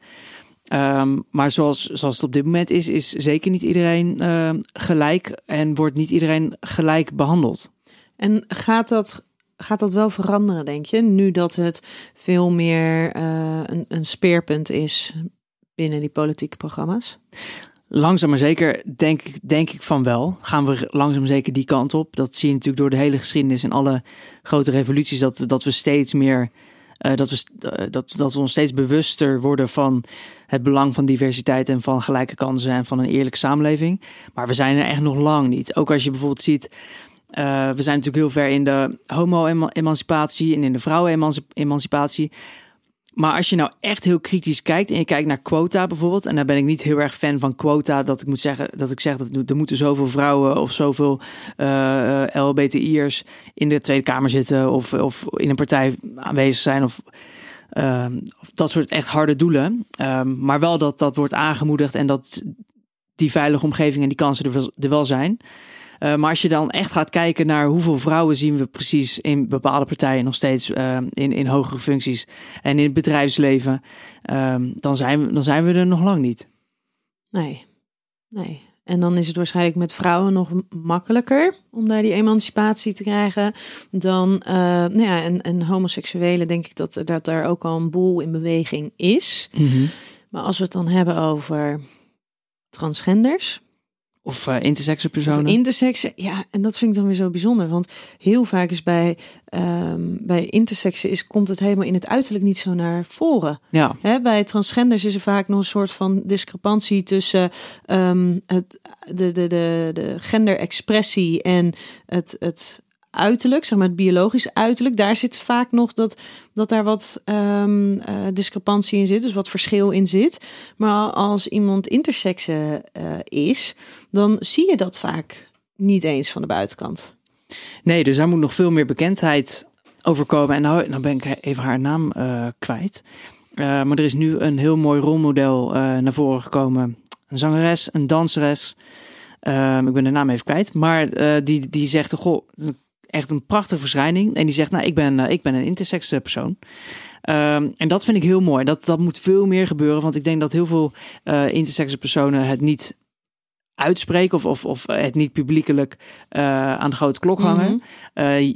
E: Um, maar zoals, zoals het op dit moment is, is zeker niet iedereen uh, gelijk en wordt niet iedereen gelijk behandeld.
C: En gaat dat, gaat dat wel veranderen, denk je? Nu dat het veel meer uh, een, een speerpunt is binnen die politieke programma's?
E: Langzaam maar zeker denk ik, denk ik van wel. Gaan we langzaam zeker die kant op. Dat zie je natuurlijk door de hele geschiedenis en alle grote revoluties. Dat, dat we steeds meer, uh, dat, we, uh, dat, dat we ons steeds bewuster worden van het belang van diversiteit en van gelijke kansen en van een eerlijke samenleving. Maar we zijn er echt nog lang niet. Ook als je bijvoorbeeld ziet, uh, we zijn natuurlijk heel ver in de homo-emancipatie en in de vrouwen-emancipatie. Maar als je nou echt heel kritisch kijkt en je kijkt naar quota bijvoorbeeld, en daar ben ik niet heel erg fan van quota, dat ik moet zeggen dat ik zeg dat er moeten zoveel vrouwen of zoveel uh, L H B T I'ers in de Tweede Kamer zitten of, of in een partij aanwezig zijn of, uh, of dat soort echt harde doelen. Um, maar wel dat dat wordt aangemoedigd en dat die veilige omgeving en die kansen er wel, er wel zijn. Uh, maar als je dan echt gaat kijken naar hoeveel vrouwen zien we precies in bepaalde partijen nog steeds uh, in, in hogere functies en in het bedrijfsleven, uh, dan, zijn we, dan zijn we er nog lang niet.
C: Nee, nee. En dan is het waarschijnlijk met vrouwen nog makkelijker om daar die emancipatie te krijgen dan uh, nou ja, en, en homoseksuelen, denk ik dat, dat daar ook al een boel in beweging is.
E: Mm-hmm.
C: Maar als we het dan hebben over transgenders,
E: Of uh, intersexe personen.
C: Of intersexe, ja, en dat vind ik dan weer zo bijzonder. Want heel vaak is bij, um, bij intersexe is, komt het helemaal in het uiterlijk niet zo naar voren.
E: Ja.
C: Hè, bij transgenders is er vaak nog een soort van discrepantie tussen um, het, de, de, de, de genderexpressie en het, het uiterlijk, zeg maar het biologisch uiterlijk. Daar zit vaak nog dat, dat daar wat um, uh, discrepantie in zit, dus wat verschil in zit. Maar als iemand intersexe uh, is, dan zie je dat vaak niet eens van de buitenkant.
E: Nee, dus daar moet nog veel meer bekendheid over komen. En nou, nou ben ik even haar naam uh, kwijt. Uh, maar er is nu een heel mooi rolmodel uh, naar voren gekomen. Een zangeres, een danseres. Uh, ik ben de naam even kwijt. Maar uh, die, die zegt, goh, echt een prachtige verschijning. En die zegt, nou, ik ben, uh, ik ben een intersexe persoon. Um, en dat vind ik heel mooi. Dat, dat moet veel meer gebeuren. Want ik denk dat heel veel uh, intersexe personen het niet uitspreken of, of, of het niet publiekelijk uh, aan de grote klok hangen. Mm-hmm. Uh,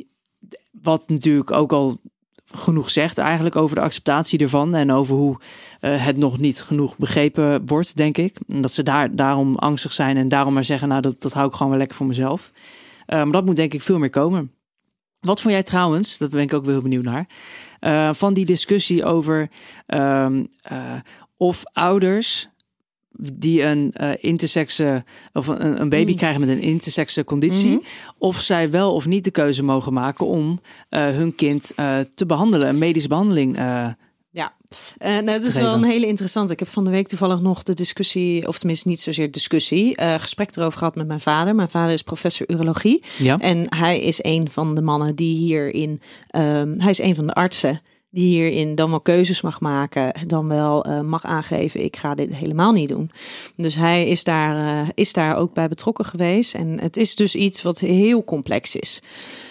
E: wat natuurlijk ook al genoeg zegt eigenlijk over de acceptatie ervan en over hoe uh, het nog niet genoeg begrepen wordt, denk ik. En dat ze daar, daarom angstig zijn en daarom maar zeggen, nou, dat, dat hou ik gewoon wel lekker voor mezelf. Uh, maar dat moet denk ik veel meer komen. Wat vond jij trouwens, dat ben ik ook wel heel benieuwd naar, uh, van die discussie over uh, uh, of ouders die een uh, intersexe of een, een baby mm. krijgen met een intersexe conditie, mm-hmm. of zij wel of niet de keuze mogen maken om uh, hun kind uh, te behandelen, een medische behandeling. Uh,
C: ja, uh, nou, dat is wel een hele interessante. Ik heb van de week toevallig nog de discussie, of tenminste niet zozeer discussie, uh, gesprek erover gehad met mijn vader. Mijn vader is professor urologie. Ja. En hij is een van de mannen die hierin, um, hij is een van de artsen die hierin dan wel keuzes mag maken, dan wel uh, mag aangeven, ik ga dit helemaal niet doen. Dus hij is daar, uh, is daar ook bij betrokken geweest. En het is dus iets wat heel complex is.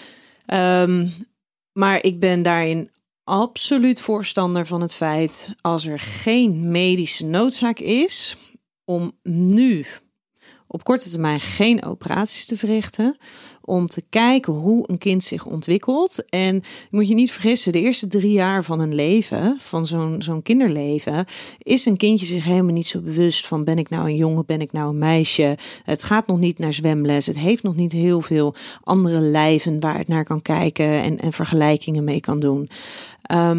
C: Um, maar ik ben daarin absoluut voorstander van het feit, als er geen medische noodzaak is om nu op korte termijn geen operaties te verrichten, om te kijken hoe een kind zich ontwikkelt. En je moet je niet vergissen, de eerste drie jaar van hun leven, van zo'n, zo'n kinderleven, is een kindje zich helemaal niet zo bewust van, ben ik nou een jongen, ben ik nou een meisje? Het gaat nog niet naar zwemles, het heeft nog niet heel veel andere lijven waar het naar kan kijken en, en vergelijkingen mee kan doen. Um,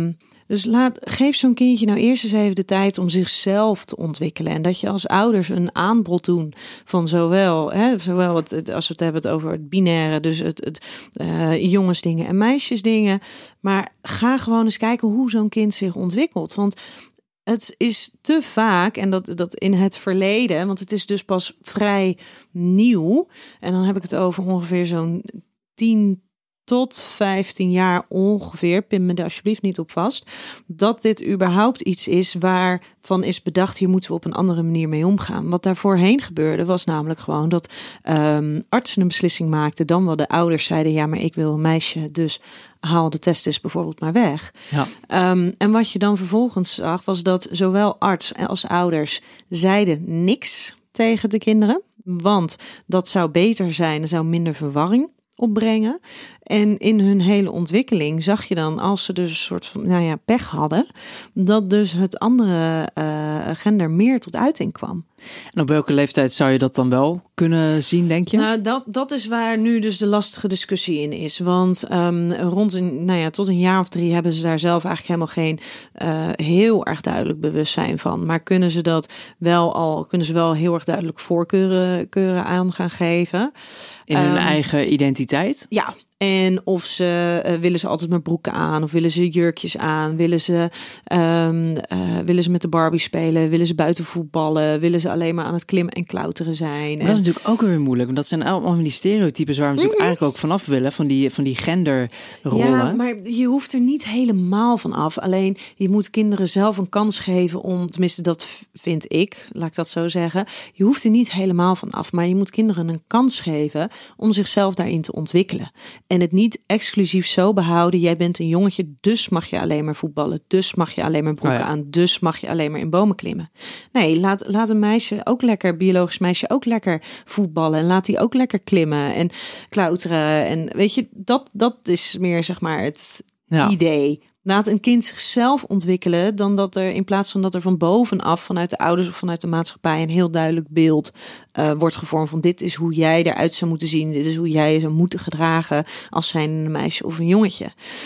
C: Dus laat, geef zo'n kindje nou eerst eens even de tijd om zichzelf te ontwikkelen. En dat je als ouders een aanbod doen van zowel, hè, zowel het, het, als we het hebben het over het binaire, dus het, het uh, jongensdingen en meisjesdingen. Maar ga gewoon eens kijken hoe zo'n kind zich ontwikkelt. Want het is te vaak, en dat, dat in het verleden, want het is dus pas vrij nieuw. En dan heb ik het over ongeveer zo'n tien tot vijftien jaar ongeveer, pin me er alsjeblieft niet op vast, dat dit überhaupt iets is waarvan is bedacht, hier moeten we op een andere manier mee omgaan. Wat daar voorheen gebeurde was namelijk gewoon dat um, artsen een beslissing maakten, dan wel de ouders zeiden, ja, maar ik wil een meisje, dus haal de testis bijvoorbeeld maar weg. Ja. Um, en wat je dan vervolgens zag, was dat zowel arts als ouders zeiden niks tegen de kinderen, want dat zou beter zijn, er zou minder verwarring opbrengen. En in hun hele ontwikkeling zag je dan, als ze dus een soort van, nou ja, pech hadden, dat dus het andere uh, gender meer tot uiting kwam.
E: En op welke leeftijd zou je dat dan wel kunnen zien, denk je?
C: Nou, dat, dat is waar nu dus de lastige discussie in is. Want um, rond een, nou ja, tot een jaar of drie hebben ze daar zelf eigenlijk helemaal geen uh, heel erg duidelijk bewustzijn van. Maar kunnen ze dat wel al, kunnen ze wel heel erg duidelijk voorkeuren keuren aan gaan geven.
E: In hun um, eigen identiteit?
C: Ja. En of ze uh, willen ze altijd met broeken aan, of willen ze jurkjes aan, willen ze, um, uh, willen ze met de Barbie spelen, willen ze buiten voetballen, willen ze alleen maar aan het klimmen en klauteren zijn.
E: Maar dat is natuurlijk ook weer moeilijk, want dat zijn allemaal die stereotypes waar we natuurlijk mm-hmm. eigenlijk ook vanaf willen, van die, van die genderrollen.
C: Ja, maar je hoeft er niet helemaal van af. Alleen je moet kinderen zelf een kans geven om, tenminste dat vind ik, laat ik dat zo zeggen. Je hoeft er niet helemaal van af, maar je moet kinderen een kans geven om zichzelf daarin te ontwikkelen. En het niet exclusief zo behouden. Jij bent een jongetje, dus mag je alleen maar voetballen. Dus mag je alleen maar broeken oh ja. aan. Dus mag je alleen maar in bomen klimmen. Nee, laat, laat een meisje ook lekker, biologisch meisje ook lekker voetballen. En laat die ook lekker klimmen en klauteren. En weet je, dat, dat is meer zeg maar het ja. idee. Laat een kind zichzelf ontwikkelen dan dat er in plaats van dat er van bovenaf, vanuit de ouders of vanuit de maatschappij, een heel duidelijk beeld uh, wordt gevormd van dit is hoe jij eruit zou moeten zien. Dit is hoe jij je zou moeten gedragen als zijn een meisje of een jongetje.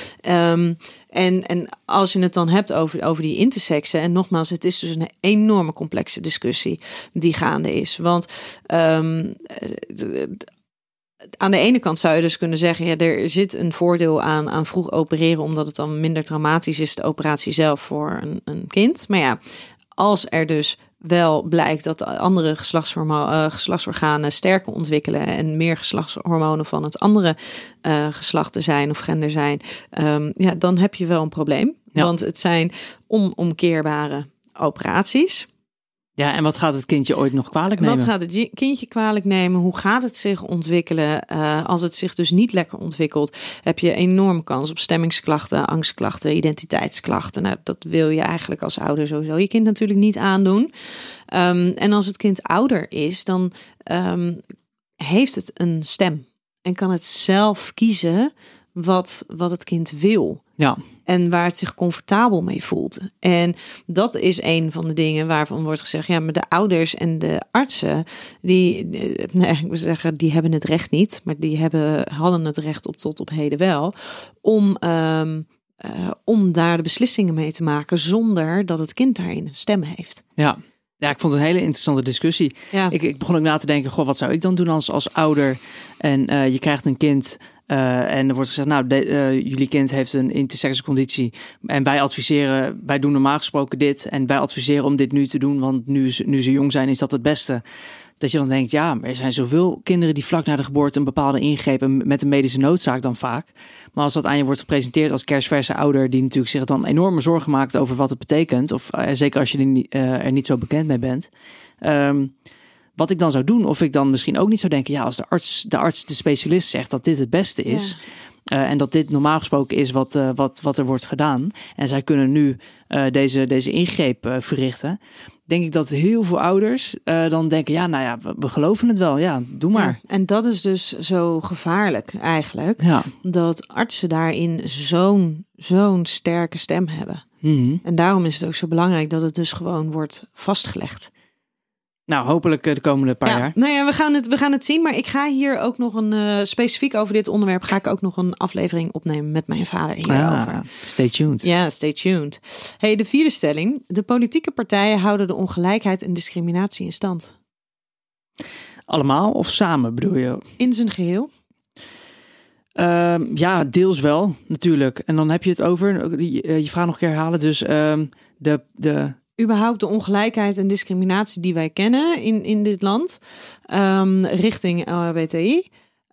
C: Um, en, en als je het dan hebt over, over die intersexen, en nogmaals, het is dus een enorme complexe discussie die gaande is. Want um, aan de ene kant zou je dus kunnen zeggen, ja, er zit een voordeel aan, aan vroeg opereren, omdat het dan minder traumatisch is, de operatie zelf voor een, een kind. Maar ja, als er dus wel blijkt dat de andere geslachtshormo- uh, geslachtsorganen sterker ontwikkelen en meer geslachtshormonen van het andere uh, geslacht zijn of gender zijn, um, ja, dan heb je wel een probleem. Ja. Want het zijn onomkeerbare operaties.
E: Ja, en wat gaat het kindje ooit nog kwalijk nemen?
C: Wat gaat het kindje kwalijk nemen? Hoe gaat het zich ontwikkelen? Uh, als het zich dus niet lekker ontwikkelt, heb je enorme kans op stemmingsklachten, angstklachten, identiteitsklachten. Nou, dat wil je eigenlijk als ouder sowieso je kind natuurlijk niet aandoen. Um, en als het kind ouder is, dan um, heeft het een stem en kan het zelf kiezen wat, wat het kind wil. Ja. En waar het zich comfortabel mee voelt. En dat is een van de dingen waarvan wordt gezegd, ja, maar de ouders en de artsen, die, nee, ik wil zeggen, die hebben het recht niet, maar die hebben, hadden het recht op tot op heden wel, om, um, uh, om daar de beslissingen mee te maken zonder dat het kind daarin een stem heeft.
E: Ja. Ja, ik vond het een hele interessante discussie. Ja. Ik, ik begon ook na te denken, goh, wat zou ik dan doen als, als ouder? En uh, je krijgt een kind uh, en er wordt gezegd, nou, de, uh, jullie kind heeft een intersexe conditie. En wij adviseren, wij doen normaal gesproken dit. En wij adviseren om dit nu te doen, want nu, nu ze jong zijn, is dat het beste. Dat je dan denkt, ja, er zijn zoveel kinderen die vlak na de geboorte een bepaalde ingreep met een medische noodzaak dan vaak. Maar als dat aan je wordt gepresenteerd als kerstverse ouder, die natuurlijk zich dan enorme zorgen maakt over wat het betekent, of uh, zeker als je er niet, uh, er niet zo bekend mee bent. Um, wat ik dan zou doen, of ik dan misschien ook niet zou denken, ja, als de arts, de arts, de specialist zegt dat dit het beste is, ja. uh, en dat dit normaal gesproken is wat, uh, wat, wat er wordt gedaan, en zij kunnen nu uh, deze, deze ingreep uh, verrichten, denk ik dat heel veel ouders uh, dan denken, ja, nou ja, we, we geloven het wel, ja, doe maar. Ja,
C: en dat is dus zo gevaarlijk eigenlijk, ja. dat artsen daarin zo'n, zo'n sterke stem hebben. Mm-hmm. En daarom is het ook zo belangrijk dat het dus gewoon wordt vastgelegd.
E: Nou, hopelijk de komende paar
C: ja,
E: jaar.
C: Nou ja, we gaan, het, we gaan het zien. Maar ik ga hier ook nog een... Uh, specifiek over dit onderwerp ga ik ook nog een aflevering opnemen met mijn vader hierover.
E: Ah, stay tuned.
C: Ja, stay tuned. Hey, de vierde stelling. De politieke partijen houden de ongelijkheid en discriminatie in stand.
E: Allemaal of samen bedoel je?
C: In zijn geheel?
E: Uh, ja, deels wel, natuurlijk. En dan heb je het over... Je, je vraag nog een keer herhalen. Dus uh, de... de
C: überhaupt de ongelijkheid en discriminatie die wij kennen in, in dit land, um, richting L H B T I,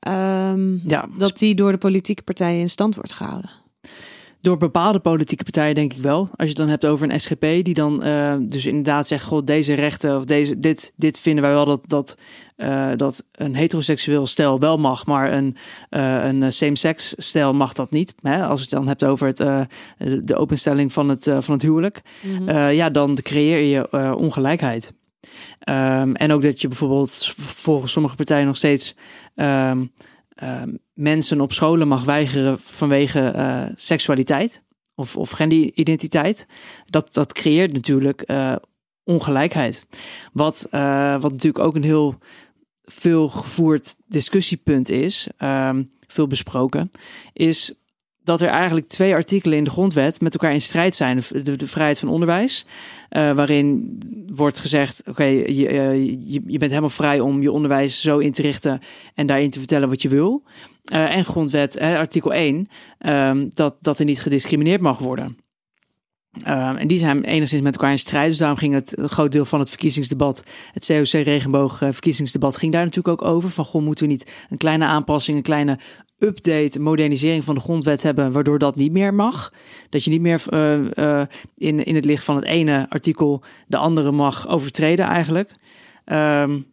C: um, ja, dat die door de politieke partijen in stand wordt gehouden.
E: Door bepaalde politieke partijen denk ik wel. Als je het dan hebt over een S G P die dan uh, dus inderdaad zegt, god, deze rechten of deze dit dit vinden wij wel dat dat uh, dat een heteroseksueel stel wel mag, maar een uh, een same-sex stel mag dat niet. Hè? Als je het dan hebt over het uh, de openstelling van het uh, van het huwelijk, mm-hmm. uh, ja, dan creëer je uh, ongelijkheid. Um, en ook dat je bijvoorbeeld volgens sommige partijen nog steeds um, Uh, mensen op scholen mag weigeren vanwege uh, seksualiteit of, of genderidentiteit. Dat, dat creëert natuurlijk uh, ongelijkheid. Wat, uh, wat natuurlijk ook een heel veel gevoerd discussiepunt is, uh, veel besproken, is dat er eigenlijk twee artikelen in de grondwet met elkaar in strijd zijn. De, de, de vrijheid van onderwijs, uh, waarin wordt gezegd, oké, okay, je, uh, je, je bent helemaal vrij om je onderwijs zo in te richten en daarin te vertellen wat je wil. Uh, en grondwet, uh, artikel één, um, dat, dat er niet gediscrimineerd mag worden. Um, en die zijn enigszins met elkaar in strijd. Dus daarom ging het een groot deel van het verkiezingsdebat, het C O C regenboog uh, verkiezingsdebat, ging daar natuurlijk ook over. Van, goh, moeten we niet een kleine aanpassing, een kleine update, modernisering van de grondwet hebben, waardoor dat niet meer mag. Dat je niet meer uh, uh, in, in het licht van het ene artikel de andere mag overtreden eigenlijk. Um,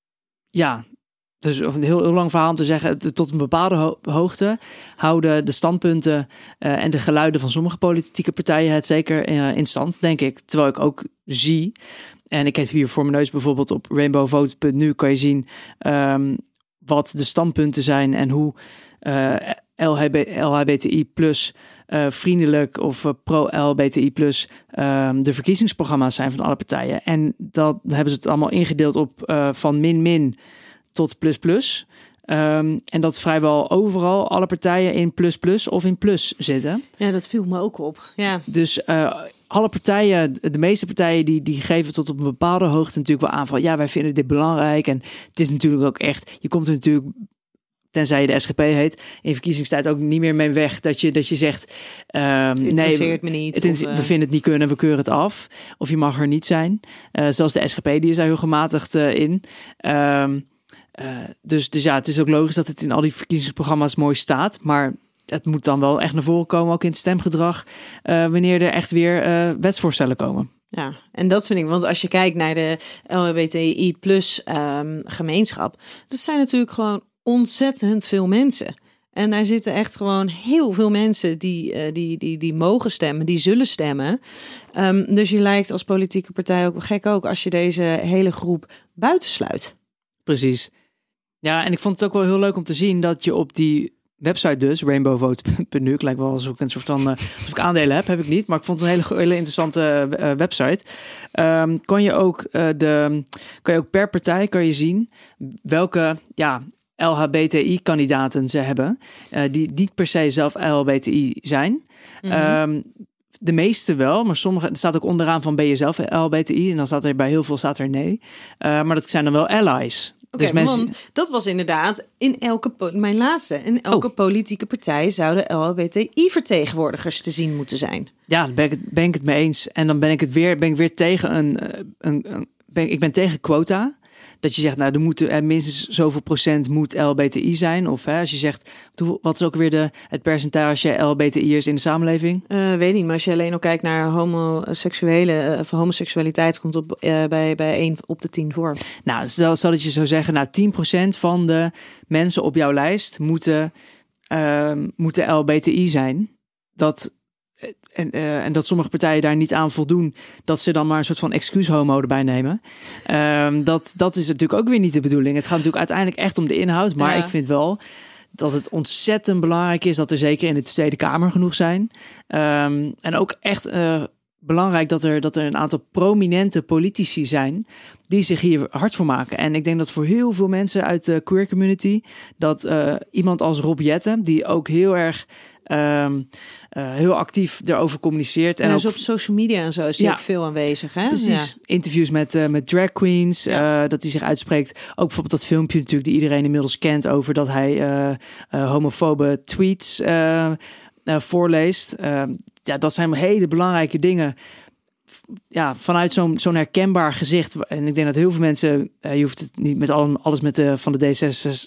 E: ja, dus een heel, heel lang verhaal om te zeggen, tot een bepaalde ho- hoogte houden de standpunten uh, en de geluiden van sommige politieke partijen het zeker uh, in stand, denk ik. Terwijl ik ook zie, en ik heb hier voor mijn neus bijvoorbeeld op rainbow vote punt n u kan je zien um, wat de standpunten zijn en hoe uh, L H B T I plus uh, vriendelijk of uh, pro-L H B T I plus um, de verkiezingsprogramma's zijn van alle partijen. En dat hebben ze het allemaal ingedeeld op uh, van min-min tot plus-plus. Um, en dat vrijwel overal alle partijen in plus-plus of in plus zitten.
C: Ja, dat viel me ook op. Ja.
E: Dus uh, alle partijen, de meeste partijen, die, die geven tot op een bepaalde hoogte natuurlijk wel aan van ja, wij vinden dit belangrijk. En het is natuurlijk ook echt, je komt er natuurlijk, tenzij je de S G P heet, in verkiezingstijd ook niet meer mee weg dat je, dat je zegt, um,
C: het interesseert nee, me niet.
E: Het is, of, we vinden het niet kunnen, we keuren het af. Of je mag er niet zijn. Uh, zelfs de S G P, die is daar heel gematigd uh, in. Um, Uh, dus, dus ja, het is ook logisch dat het in al die verkiezingsprogramma's mooi staat. Maar het moet dan wel echt naar voren komen, ook in het stemgedrag, uh, wanneer er echt weer uh, wetsvoorstellen komen.
C: Ja, en dat vind ik, want als je kijkt naar de L H B T I plus um, gemeenschap, dat zijn natuurlijk gewoon ontzettend veel mensen. En daar zitten echt gewoon heel veel mensen die, uh, die, die, die mogen stemmen, die zullen stemmen. Um, dus je lijkt als politieke partij ook gek ook als je deze hele groep buitensluit.
E: Precies. Ja, en ik vond het ook wel heel leuk om te zien dat je op die website dus, rainbow vote punt n u, het lijkt wel alsof ik een soort van, uh, alsof ik aandelen heb, heb ik niet, maar ik vond het een hele, hele interessante uh, website. Um, kan je ook uh, de, kan je ook per partij kan je zien welke, ja, L H B T I-kandidaten ze hebben, uh, die niet per se zelf L H B T I zijn. Mm-hmm. Um, de meeste wel, maar sommige, er staat ook onderaan van ben je zelf L H B T I en dan staat er bij heel veel staat er nee. Uh, maar dat zijn dan wel allies.
C: Oké, okay, dus mensen... want dat was inderdaad in elke, mijn laatste, in elke oh. politieke partij zouden L H B T I-vertegenwoordigers te zien moeten zijn.
E: Ja, daar ben ik, het, ben ik het mee eens. En dan ben ik het weer, ben ik weer tegen een, een, een ben, ik ben tegen quota. Dat je zegt, nou, er moeten er minstens zoveel procent moet L H B T I zijn. Of hè, als je zegt, wat is ook weer de, het percentage L H B T I'ers in de samenleving?
C: Uh, weet niet, maar als je alleen al kijkt naar homoseksuele, of homoseksualiteit komt op, uh, bij, bij één op de tien voor.
E: Nou, stel, stel dat je zou zeggen, nou, tien procent van de mensen op jouw lijst moeten, uh, moeten L H B T I zijn. Dat... En, uh, en dat sommige partijen daar niet aan voldoen, dat ze dan maar een soort van excuus-homo erbij nemen. Um, dat, dat is natuurlijk ook weer niet de bedoeling. Het gaat natuurlijk uiteindelijk echt om de inhoud. Maar ja. Ik vind wel dat het ontzettend belangrijk is dat er zeker in de Tweede Kamer genoeg zijn. Um, en ook echt uh, belangrijk dat er, dat er een aantal prominente politici zijn die zich hier hard voor maken. En ik denk dat voor heel veel mensen uit de queer community, dat uh, iemand als Rob Jetten, die ook heel erg um, uh, heel actief erover communiceert. En
C: ja,
E: ook,
C: dus op social media en zo is hij
E: ja,
C: ook veel aanwezig. Hè?
E: Precies. Ja. Interviews met, uh, met drag queens, ja. uh, dat hij zich uitspreekt. Ook bijvoorbeeld dat filmpje natuurlijk die iedereen inmiddels kent over dat hij uh, uh, homofobe tweets uh, uh, voorleest. Uh, ja, dat zijn hele belangrijke dingen. Ja, vanuit zo'n zo'n herkenbaar gezicht. En ik denk dat heel veel mensen, uh, je hoeft het niet met alle, alles met de, van de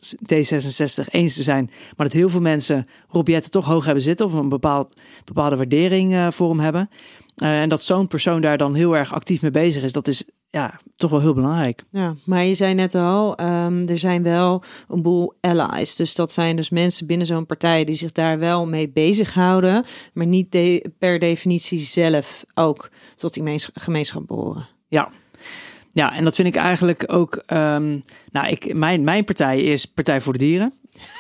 E: D zesenzestig eens te zijn, maar dat heel veel mensen Rob Jetten toch hoog hebben zitten of een bepaald, bepaalde waardering uh, voor hem hebben. Uh, en dat zo'n persoon daar dan heel erg actief mee bezig is, dat is ja toch wel heel belangrijk.
C: Ja, maar je zei net al, um, er zijn wel een boel allies. Dus dat zijn dus mensen binnen zo'n partij die zich daar wel mee bezighouden, maar niet de, per definitie zelf ook tot die gemeenschap behoren.
E: Ja. Ja, en dat vind ik eigenlijk ook. Um, nou, ik, mijn, mijn partij is Partij voor de Dieren.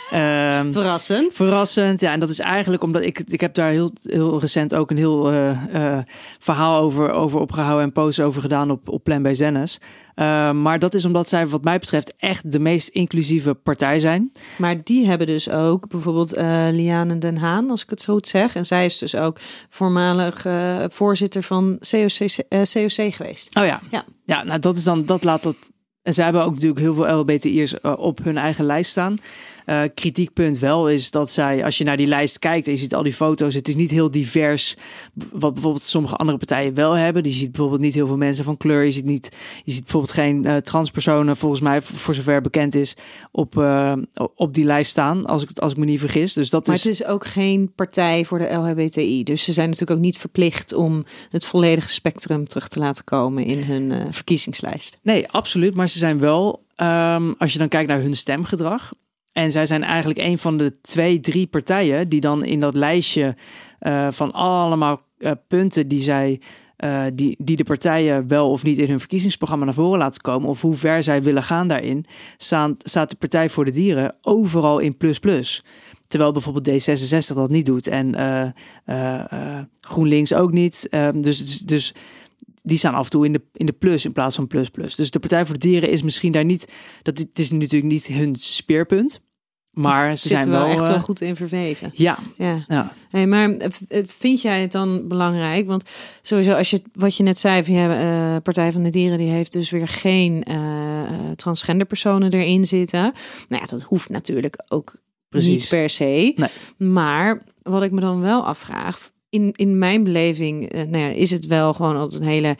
E: Um,
C: verrassend.
E: Verrassend, ja. En dat is eigenlijk omdat ik, ik heb daar heel, heel recent ook een heel uh, uh, verhaal over, over opgehouden en posts over gedaan op, op Plan B Zennis. Uh, maar dat is omdat zij wat mij betreft echt de meest inclusieve partij zijn.
C: Maar die hebben dus ook bijvoorbeeld uh, Liane Den Haan, als ik het zo goed zeg. En zij is dus ook voormalig uh, voorzitter van C O C, uh, C O C geweest.
E: Oh ja.
C: Ja,
E: ja, nou dat is dan, dat laat dat. En zij hebben ook natuurlijk heel veel L H B T I'ers uh, op hun eigen lijst staan. Uh, kritiekpunt wel is dat zij, als je naar die lijst kijkt en je ziet al die foto's, het is niet heel divers, wat bijvoorbeeld sommige andere partijen wel hebben. Je ziet bijvoorbeeld niet heel veel mensen van kleur. Je ziet, niet, je ziet bijvoorbeeld geen uh, transpersonen, volgens mij, voor zover bekend is, op, uh, op die lijst staan, als ik, als ik me niet vergis. Dus dat
C: maar
E: is...
C: het is ook geen partij voor de L H B T I. Dus ze zijn natuurlijk ook niet verplicht om het volledige spectrum terug te laten komen in hun uh, verkiezingslijst.
E: Nee, absoluut. Maar ze zijn wel, um, als je dan kijkt naar hun stemgedrag. En zij zijn eigenlijk een van de twee, drie partijen die dan in dat lijstje uh, van allemaal uh, punten die zij, uh, die, die de partijen wel of niet in hun verkiezingsprogramma naar voren laten komen, of hoe ver zij willen gaan daarin, staan, staat de Partij voor de Dieren overal in plus plus. Terwijl bijvoorbeeld D zesenzestig dat niet doet en uh, uh, uh, GroenLinks ook niet. Uh, dus, dus, dus die staan af en toe in de, in de plus in plaats van plus plus. Dus de Partij voor de Dieren is misschien daar niet, dat het is natuurlijk niet hun speerpunt, maar ze zijn
C: wel
E: wel
C: echt
E: uh,
C: wel goed in verweven.
E: Ja.
C: Ja.
E: ja.
C: Hey, maar vind jij het dan belangrijk? Want sowieso, als je wat je net zei van ja, uh, Partij van de Dieren die heeft dus weer geen uh, transgender personen erin zitten. Nou ja, dat hoeft natuurlijk ook Precies. niet per se. Nee. Maar wat ik me dan wel afvraag. In, in mijn beleving uh, nou ja, is het wel gewoon altijd een hele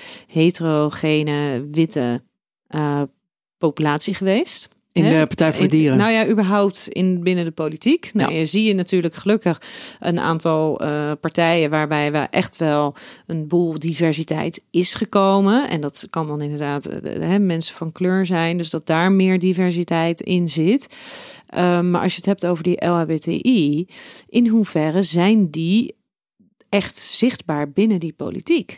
C: heterogene, witte uh, populatie geweest.
E: In
C: Hè?
E: de Partij voor de Dieren?
C: In, nou ja, überhaupt in, binnen de politiek. Nou,
E: ja.
C: Je zie je natuurlijk gelukkig een aantal uh, partijen waarbij we echt wel een boel diversiteit is gekomen. En dat kan dan inderdaad uh, hè, mensen van kleur zijn. Dus dat daar meer diversiteit in zit. Uh, maar als je het hebt over die L H B T I, in hoeverre zijn die echt zichtbaar binnen die politiek?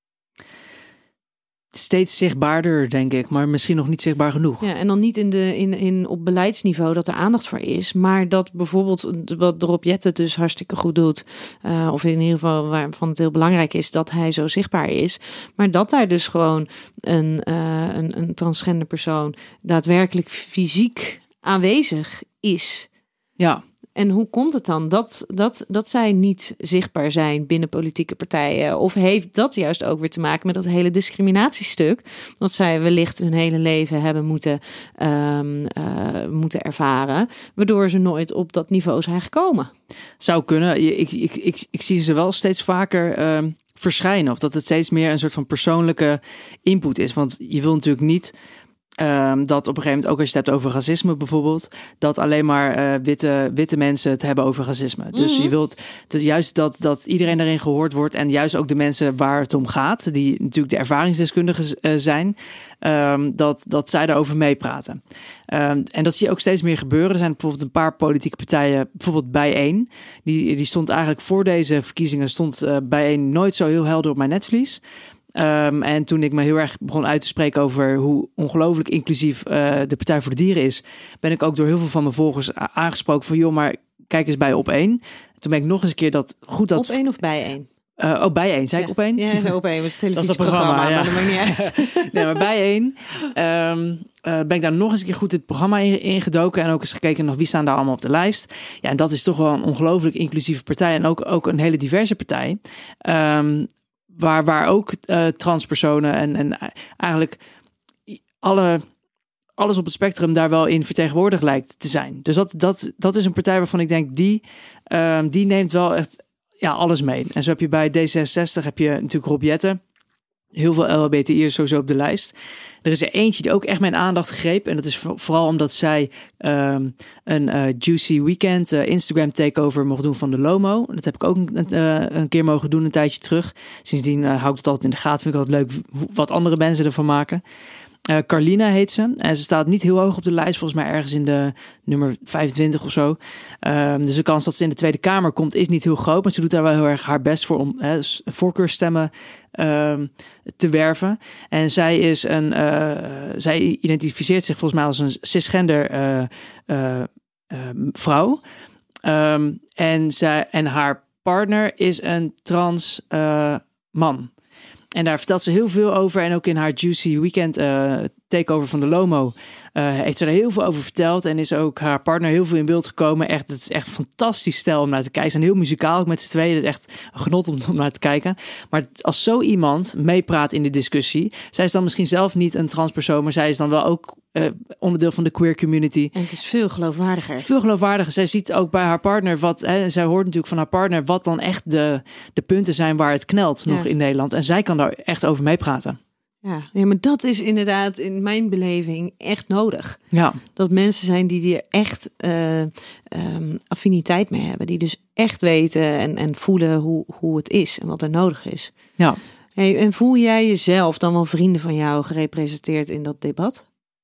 E: Steeds zichtbaarder, denk ik, maar misschien nog niet zichtbaar genoeg.
C: Ja, en dan niet in de, in, in, op beleidsniveau dat er aandacht voor is, maar dat bijvoorbeeld wat Rob Jetten dus hartstikke goed doet, uh, of in ieder geval waarvan het heel belangrijk is dat hij zo zichtbaar is, maar dat daar dus gewoon een, uh, een, een transgender persoon daadwerkelijk fysiek aanwezig is.
E: Ja.
C: En hoe komt het dan dat, dat, dat zij niet zichtbaar zijn binnen politieke partijen? Of heeft dat juist ook weer te maken met dat hele discriminatiestuk, wat zij wellicht hun hele leven hebben moeten, um, uh, moeten ervaren, waardoor ze nooit op dat niveau zijn gekomen?
E: Zou kunnen. Ik, ik, ik, ik zie ze wel steeds vaker um, verschijnen. Of dat het steeds meer een soort van persoonlijke input is. Want je wil natuurlijk niet Um, dat op een gegeven moment, ook als je het hebt over racisme bijvoorbeeld, dat alleen maar uh, witte, witte mensen het hebben over racisme. Mm-hmm. Dus je wilt te, juist dat, dat iedereen daarin gehoord wordt en juist ook de mensen waar het om gaat, die natuurlijk de ervaringsdeskundigen uh, zijn, um, dat, dat zij daarover meepraten. Um, en dat zie je ook steeds meer gebeuren. Er zijn bijvoorbeeld een paar politieke partijen, bijvoorbeeld Bijeen, die, die stond eigenlijk voor deze verkiezingen, stond uh, Bijeen nooit zo heel helder op mijn netvlies. Um, en toen ik me heel erg begon uit te spreken over hoe ongelooflijk inclusief uh, de Partij voor de Dieren is, ben ik ook door heel veel van mijn volgers aangesproken van joh, maar kijk eens bij Op één. Toen ben ik nog eens een keer dat goed dat
C: Op één of bij één?
E: Uh, oh, Bijeen. Zei ik op één?
C: Ja, op één. Dat is het televisieprogramma,
E: ja.
C: maar dat maakt niet uit.
E: Nee, maar Bijeen um, uh, ben ik daar nog eens een keer goed het programma in, ingedoken. En ook eens gekeken nog wie staan daar allemaal op de lijst. Ja, en dat is toch wel een ongelooflijk inclusieve partij. En ook, ook een hele diverse partij. Um, waar, waar ook uh, transpersonen en, en eigenlijk alle... alles op het spectrum daar wel in vertegenwoordigd lijkt te zijn. Dus dat, dat, dat is een partij waarvan ik denk, die, um, die neemt wel echt ja, alles mee. En zo heb je bij D zesenzestig heb je natuurlijk Rob Jetten. Heel veel L H B T I'ers sowieso op de lijst. Er is er eentje die ook echt mijn aandacht greep. En dat is vooral omdat zij um, een uh, Juicy Weekend uh, Instagram takeover mocht doen van de Lomo. Dat heb ik ook een, uh, een keer mogen doen een tijdje terug. Sindsdien uh, hou ik het altijd in de gaten. Vind ik altijd leuk wat andere mensen ervan maken. Uh, Carlina heet ze. En ze staat niet heel hoog op de lijst. Volgens mij ergens in de nummer vijfentwintig of zo. Um, dus de kans dat ze in de Tweede Kamer komt is niet heel groot. Maar ze doet daar wel heel erg haar best voor om hè, voorkeurstemmen um, te werven. En zij is een... Uh, zij identificeert zich volgens mij als een cisgender uh, uh, uh, vrouw. Um, en, zij, en haar partner is een trans uh, man. En daar vertelt ze heel veel over. En ook in haar Juicy Weekend uh, takeover van de Lomo uh, heeft ze er heel veel over verteld. En is ook haar partner heel veel in beeld gekomen. Echt, het is echt fantastisch stijl om naar te kijken. Ze zijn heel muzikaal ook met z'n tweeën. Het is echt een genot om, om naar te kijken. Maar als zo iemand meepraat in de discussie. Zij is dan misschien zelf niet een transpersoon. Maar zij is dan wel ook uh, onderdeel van de queer community.
C: En het is veel geloofwaardiger.
E: Veel geloofwaardiger. Zij ziet ook bij haar partner wat... Hè, zij hoort natuurlijk van haar partner wat dan echt de, de punten zijn waar het knelt nog ja. in Nederland. En zij kan daar echt over meepraten.
C: Ja, ja, maar dat is inderdaad in mijn beleving echt nodig.
E: Ja.
C: Dat mensen zijn die er echt uh, um, affiniteit mee hebben. Die dus echt weten en, en voelen hoe, hoe het is en wat er nodig is.
E: Ja.
C: Hey, en voel jij jezelf dan wel vrienden van jou gerepresenteerd in dat debat?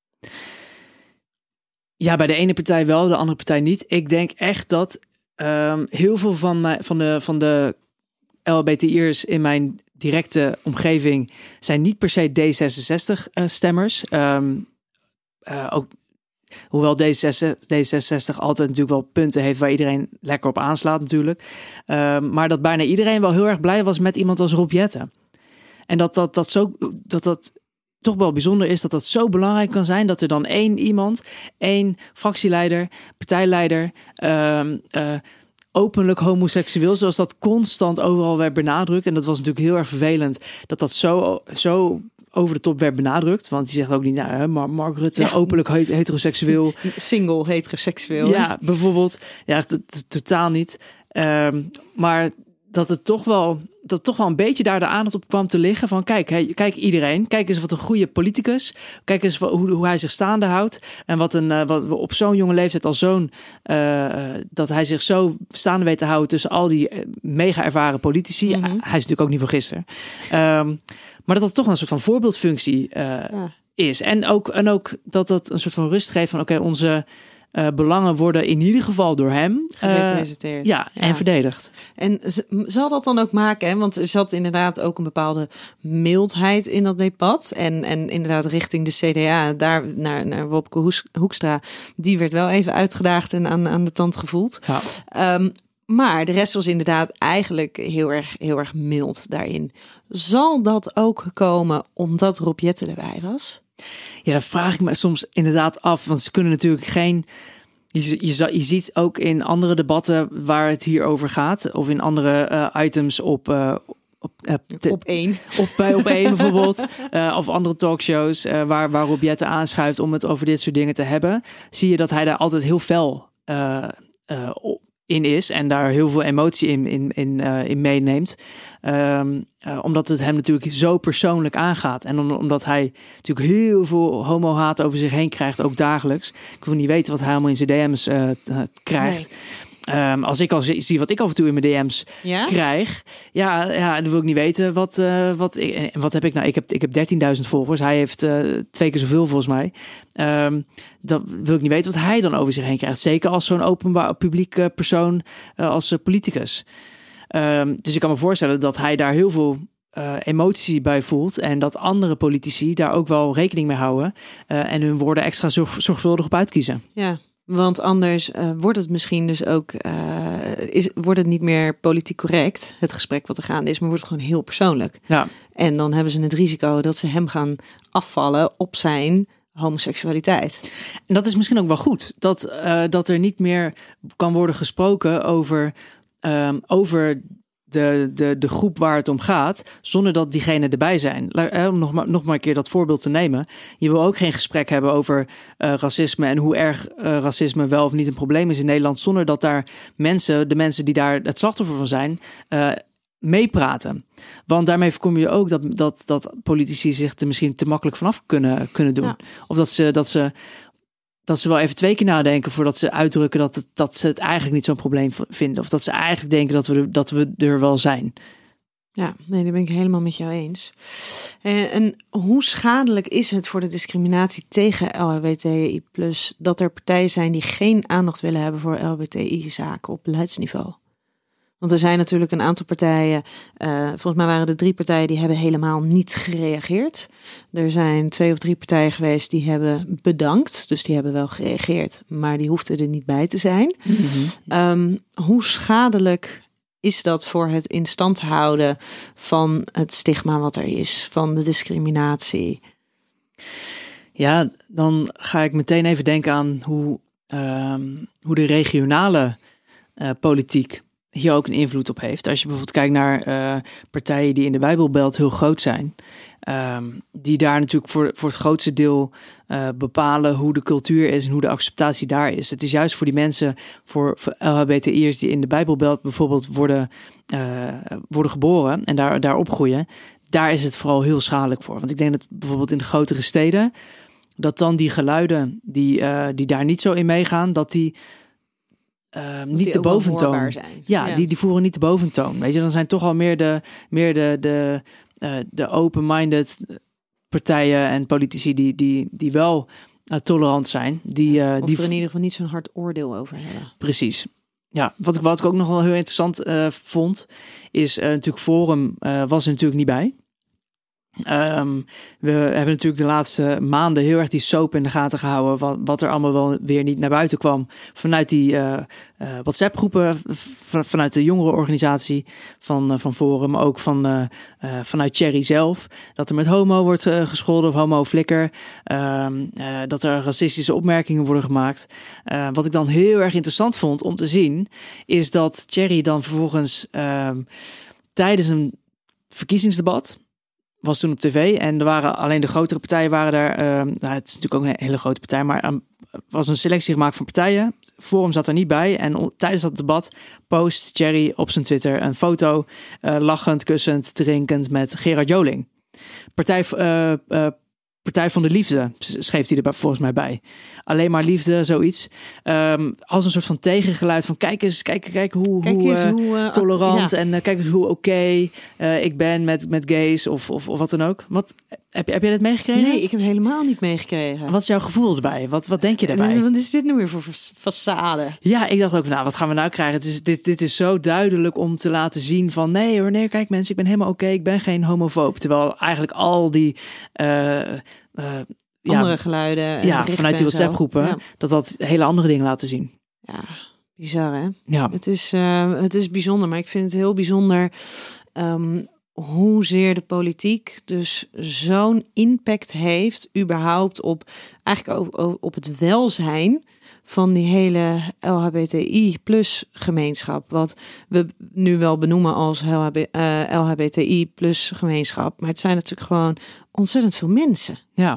E: Ja, bij de ene partij wel, de andere partij niet. Ik denk echt dat um, heel veel van, mij, van de, van de L H B T I'ers in mijn directe omgeving zijn niet per se D zesenzestig-stemmers. Uh, um, uh, ook, hoewel D zesenzestig altijd natuurlijk wel punten heeft waar iedereen lekker op aanslaat natuurlijk. Uh, maar dat bijna iedereen wel heel erg blij was met iemand als Rob Jetten. En dat dat, dat, zo, dat dat toch wel bijzonder is dat dat zo belangrijk kan zijn dat er dan één iemand, één fractieleider, partijleider... Uh, uh, openlijk homoseksueel, zoals dat constant overal werd benadrukt. En dat was natuurlijk heel erg vervelend dat dat zo, zo over de top werd benadrukt. Want die zegt ook niet, nou, hè, maar Mark Rutte, ja. openlijk heteroseksueel.
C: Single heteroseksueel.
E: Ja, bijvoorbeeld. Ja, t- t- totaal niet. Um, maar dat het toch wel, dat het toch wel een beetje daar de aandacht op kwam te liggen. Van kijk, hè, kijk iedereen. Kijk eens wat een goede politicus. Kijk eens wat, hoe, hoe hij zich staande houdt. En wat een uh, wat op zo'n jonge leeftijd al zo'n uh, dat hij zich zo staande weet te houden tussen al die uh, mega ervaren politici. Mm-hmm. Hij is natuurlijk ook niet van gisteren. Um, maar dat dat toch een soort van voorbeeldfunctie uh, ja. is. En ook, en ook dat dat een soort van rust geeft van oké, okay, onze Uh, belangen worden in ieder geval door hem
C: gerepresenteerd.
E: Uh, ja, ja, en verdedigd.
C: En z- zal dat dan ook maken, hè? Want er zat inderdaad ook een bepaalde mildheid in dat debat. En, en inderdaad richting de C D A, daar naar, naar Wopke Hoes- Hoekstra, die werd wel even uitgedaagd en aan, aan de tand gevoeld. Ja. Um, maar de rest was inderdaad eigenlijk heel erg, heel erg mild daarin. Zal dat ook komen omdat Rob Jetten erbij was?
E: Ja, dat vraag ik me soms inderdaad af. Want ze kunnen natuurlijk geen... Je, je, je ziet ook in andere debatten waar het hier over gaat. Of in andere uh, items op... Uh,
C: op, uh, te, op één.
E: Op, uh, op één bijvoorbeeld. Uh, of andere talkshows uh, waar, waar Rob Jetten aanschuift om het over dit soort dingen te hebben. Zie je dat hij daar altijd heel fel uh, uh, in is. En daar heel veel emotie in, in, in, uh, in meeneemt. Um, uh, omdat het hem natuurlijk zo persoonlijk aangaat. En om, omdat hij natuurlijk heel veel homo-haat over zich heen krijgt, ook dagelijks. Ik wil niet weten wat hij allemaal in zijn D M's uh, t- krijgt. Nee. Um, als ik al zie wat ik af en toe in mijn D M's ja? krijg, ja, ja, dan wil ik niet weten wat, uh, wat, ik, wat heb ik nou. Ik heb, ik heb dertienduizend volgers. Hij heeft uh, twee keer zoveel volgens mij. Um, dan wil ik niet weten wat hij dan over zich heen krijgt. Zeker als zo'n openbaar publiek uh, persoon uh, als uh, politicus. Um, dus ik kan me voorstellen dat hij daar heel veel uh, emotie bij voelt. En dat andere politici daar ook wel rekening mee houden. Uh, en hun woorden extra zorg, zorgvuldig op uitkiezen.
C: Ja. Want anders uh, wordt het misschien dus ook, uh, is, wordt het niet meer politiek correct, het gesprek wat er gaande is, maar wordt het gewoon heel persoonlijk.
E: Ja.
C: En dan hebben ze het risico dat ze hem gaan afvallen op zijn homoseksualiteit.
E: En dat is misschien ook wel goed, dat, uh, dat er niet meer kan worden gesproken over, um, over de, de, de groep waar het om gaat, zonder dat diegenen erbij zijn. Om nog maar, nog maar een keer dat voorbeeld te nemen. Je wil ook geen gesprek hebben over uh, racisme en hoe erg uh, racisme wel of niet een probleem is in Nederland, zonder dat daar mensen, de mensen die daar het slachtoffer van zijn, uh, meepraten. Want daarmee voorkom je ook dat, dat, dat politici zich er misschien te makkelijk vanaf kunnen, kunnen doen. Ja. Of dat ze, dat ze dat ze wel even twee keer nadenken voordat ze uitdrukken dat, het, dat ze het eigenlijk niet zo'n probleem vinden. Of dat ze eigenlijk denken dat we er, dat we er wel zijn.
C: Ja, nee, daar ben ik helemaal met jou eens. En, en hoe schadelijk is het voor de discriminatie tegen L H B T I plus, dat er partijen zijn die geen aandacht willen hebben voor L H B T I-zaken op beleidsniveau? Want er zijn natuurlijk een aantal partijen, uh, volgens mij waren er drie partijen die hebben helemaal niet gereageerd. Er zijn twee of drie partijen geweest die hebben bedankt, dus die hebben wel gereageerd, maar die hoefden er niet bij te zijn. Mm-hmm. Um, hoe schadelijk is dat voor het in stand houden van het stigma wat er is, van de discriminatie?
E: Ja, dan ga ik meteen even denken aan hoe, um, hoe de regionale uh, politiek hier ook een invloed op heeft. Als je bijvoorbeeld kijkt naar uh, partijen die in de Bijbelbelt heel groot zijn, um, die daar natuurlijk voor, voor het grootste deel uh, bepalen hoe de cultuur is en hoe de acceptatie daar is. Het is juist voor die mensen, voor, voor L H B T I'ers die in de Bijbelbelt bijvoorbeeld worden, uh, worden geboren en daar, daar opgroeien, daar is het vooral heel schadelijk voor. Want ik denk dat bijvoorbeeld in de grotere steden, dat dan die geluiden die, uh, die daar niet zo in meegaan, dat die Uh, niet de boventoon
C: zijn.
E: Ja, ja. Die, die voeren niet de boventoon. Weet je, dan zijn toch al meer de, meer de, de, uh, de open-minded partijen en politici die, die, die wel uh, tolerant zijn. Die, uh,
C: of
E: die
C: er in ieder geval niet zo'n hard oordeel over hebben.
E: Precies. Ja, wat ik, wat ik ook nog wel heel interessant uh, vond, is uh, natuurlijk Forum uh, was er natuurlijk niet bij. Um, we hebben natuurlijk de laatste maanden heel erg die soap in de gaten gehouden, wat, wat er allemaal wel weer niet naar buiten kwam vanuit die uh, uh, WhatsApp-groepen, v- vanuit de jongerenorganisatie van, uh, van Forum, maar ook van, uh, uh, vanuit Thierry zelf, dat er met homo wordt uh, gescholden of homo-flikker, um, uh, dat er racistische opmerkingen worden gemaakt. Uh, wat ik dan heel erg interessant vond om te zien, is dat Thierry dan vervolgens uh, tijdens een verkiezingsdebat was toen op tv en er waren alleen de grotere partijen waren daar. Uh, nou, het is natuurlijk ook een hele grote partij, maar er um, was een selectie gemaakt van partijen. Forum zat er niet bij en on, tijdens dat debat post Thierry op zijn Twitter een foto uh, lachend, kussend, drinkend met Gerard Joling. Partij, uh, uh, Partij van de Liefde schreef hij er volgens mij bij. Alleen maar liefde, zoiets. Um, als een soort van tegengeluid van kijk eens, kijk, kijk hoe,
C: kijk
E: hoe,
C: eens
E: uh,
C: hoe uh,
E: tolerant
C: ja.
E: en uh, kijk eens hoe oké okay, uh, ik ben met, met gays of, of, of wat dan ook. Wat, heb, heb jij dat meegekregen?
C: Nee, ik heb helemaal niet meegekregen.
E: Wat is jouw gevoel erbij? Wat, wat denk je daarbij?
C: Wat is dit nu weer voor façade?
E: Ja, ik dacht ook, nou, wat gaan we nou krijgen? Het is, dit, dit is zo duidelijk om te laten zien van nee hoor, nee, kijk mensen, ik ben helemaal oké, okay, ik ben geen homofoob. Terwijl eigenlijk al die Uh, uh,
C: andere
E: ja,
C: geluiden en
E: ja, vanuit die WhatsApp-groepen, ja. dat dat hele andere dingen laten zien.
C: Ja, bizar hè?
E: Ja.
C: Het is, uh, het is bijzonder, maar ik vind het heel bijzonder um, hoezeer de politiek dus zo'n impact heeft überhaupt op eigenlijk op, op het welzijn van die hele L H B T I plus gemeenschap. Wat we nu wel benoemen als L H B, uh, L H B T I plus gemeenschap. Maar het zijn natuurlijk gewoon ontzettend veel mensen.
E: Ja.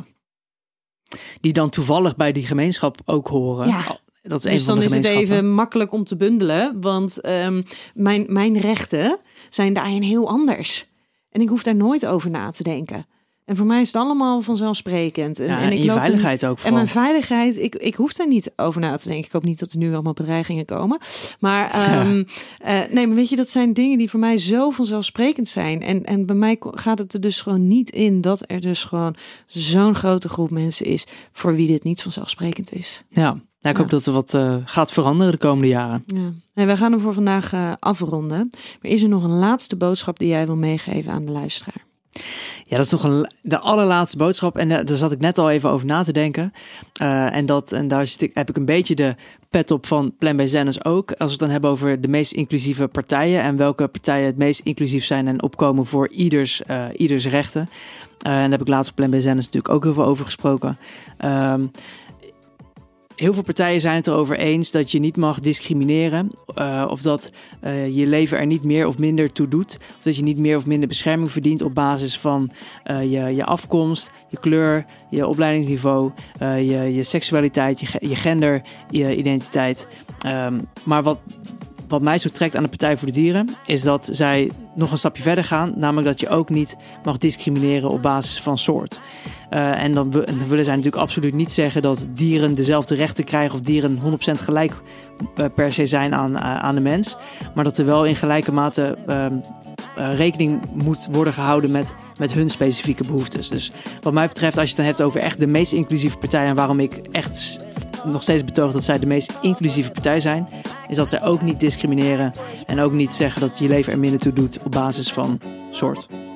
E: Die dan toevallig bij die gemeenschap ook horen.
C: Ja.
E: Dat is
C: dus
E: een van
C: dan
E: de
C: is het even makkelijk om te bundelen. Want um, mijn, mijn rechten zijn daarin heel anders. En ik hoef daar nooit over na te denken. En voor mij is het allemaal vanzelfsprekend. En,
E: ja,
C: en, ik
E: en je veiligheid
C: er,
E: ook vooral.
C: En mijn veiligheid, ik, ik hoef daar niet over na te denken. Ik hoop niet dat er nu allemaal bedreigingen komen. Maar um, ja. uh, nee, maar weet je, dat zijn dingen die voor mij zo vanzelfsprekend zijn. En, en bij mij gaat het er dus gewoon niet in dat er dus gewoon zo'n grote groep mensen is voor wie dit niet vanzelfsprekend is.
E: Ja. Ja, ik hoop ja. dat er wat uh, gaat veranderen de komende jaren.
C: Ja. Nee, wij gaan hem voor vandaag uh, afronden. Maar is er nog een laatste boodschap die jij wil meegeven aan de luisteraar?
E: Ja, dat is toch een, de allerlaatste boodschap. En uh, daar zat ik net al even over na te denken. Uh, en, dat, en daar zit ik, heb ik een beetje de pet op van Plan B Zennis ook. Als we het dan hebben over de meest inclusieve partijen. En welke partijen het meest inclusief zijn en opkomen voor ieders, uh, ieders rechten. Uh, en daar heb ik laatst op Plan B Zennis natuurlijk ook heel veel over gesproken. Um, Heel veel partijen zijn het erover eens dat je niet mag discrimineren. Uh, of dat uh, je leven er niet meer of minder toe doet. Of dat je niet meer of minder bescherming verdient op basis van uh, je, je afkomst, je kleur, je opleidingsniveau, uh, je, je seksualiteit, je, je gender, je identiteit. Um, maar wat, wat mij zo trekt aan de Partij voor de Dieren is dat zij nog een stapje verder gaan. Namelijk dat je ook niet mag discrimineren op basis van soort. Uh, en, dan, en dan willen zij natuurlijk absoluut niet zeggen dat dieren dezelfde rechten krijgen of dieren honderd procent gelijk uh, per se zijn aan, uh, aan de mens. Maar dat er wel in gelijke mate uh, uh, rekening moet worden gehouden met, met hun specifieke behoeftes. Dus wat mij betreft, als je het dan hebt over echt de meest inclusieve partij en waarom ik echt nog steeds betoog dat zij de meest inclusieve partij zijn, is dat zij ook niet discrimineren en ook niet zeggen dat je leven er minder toe doet op basis van soort.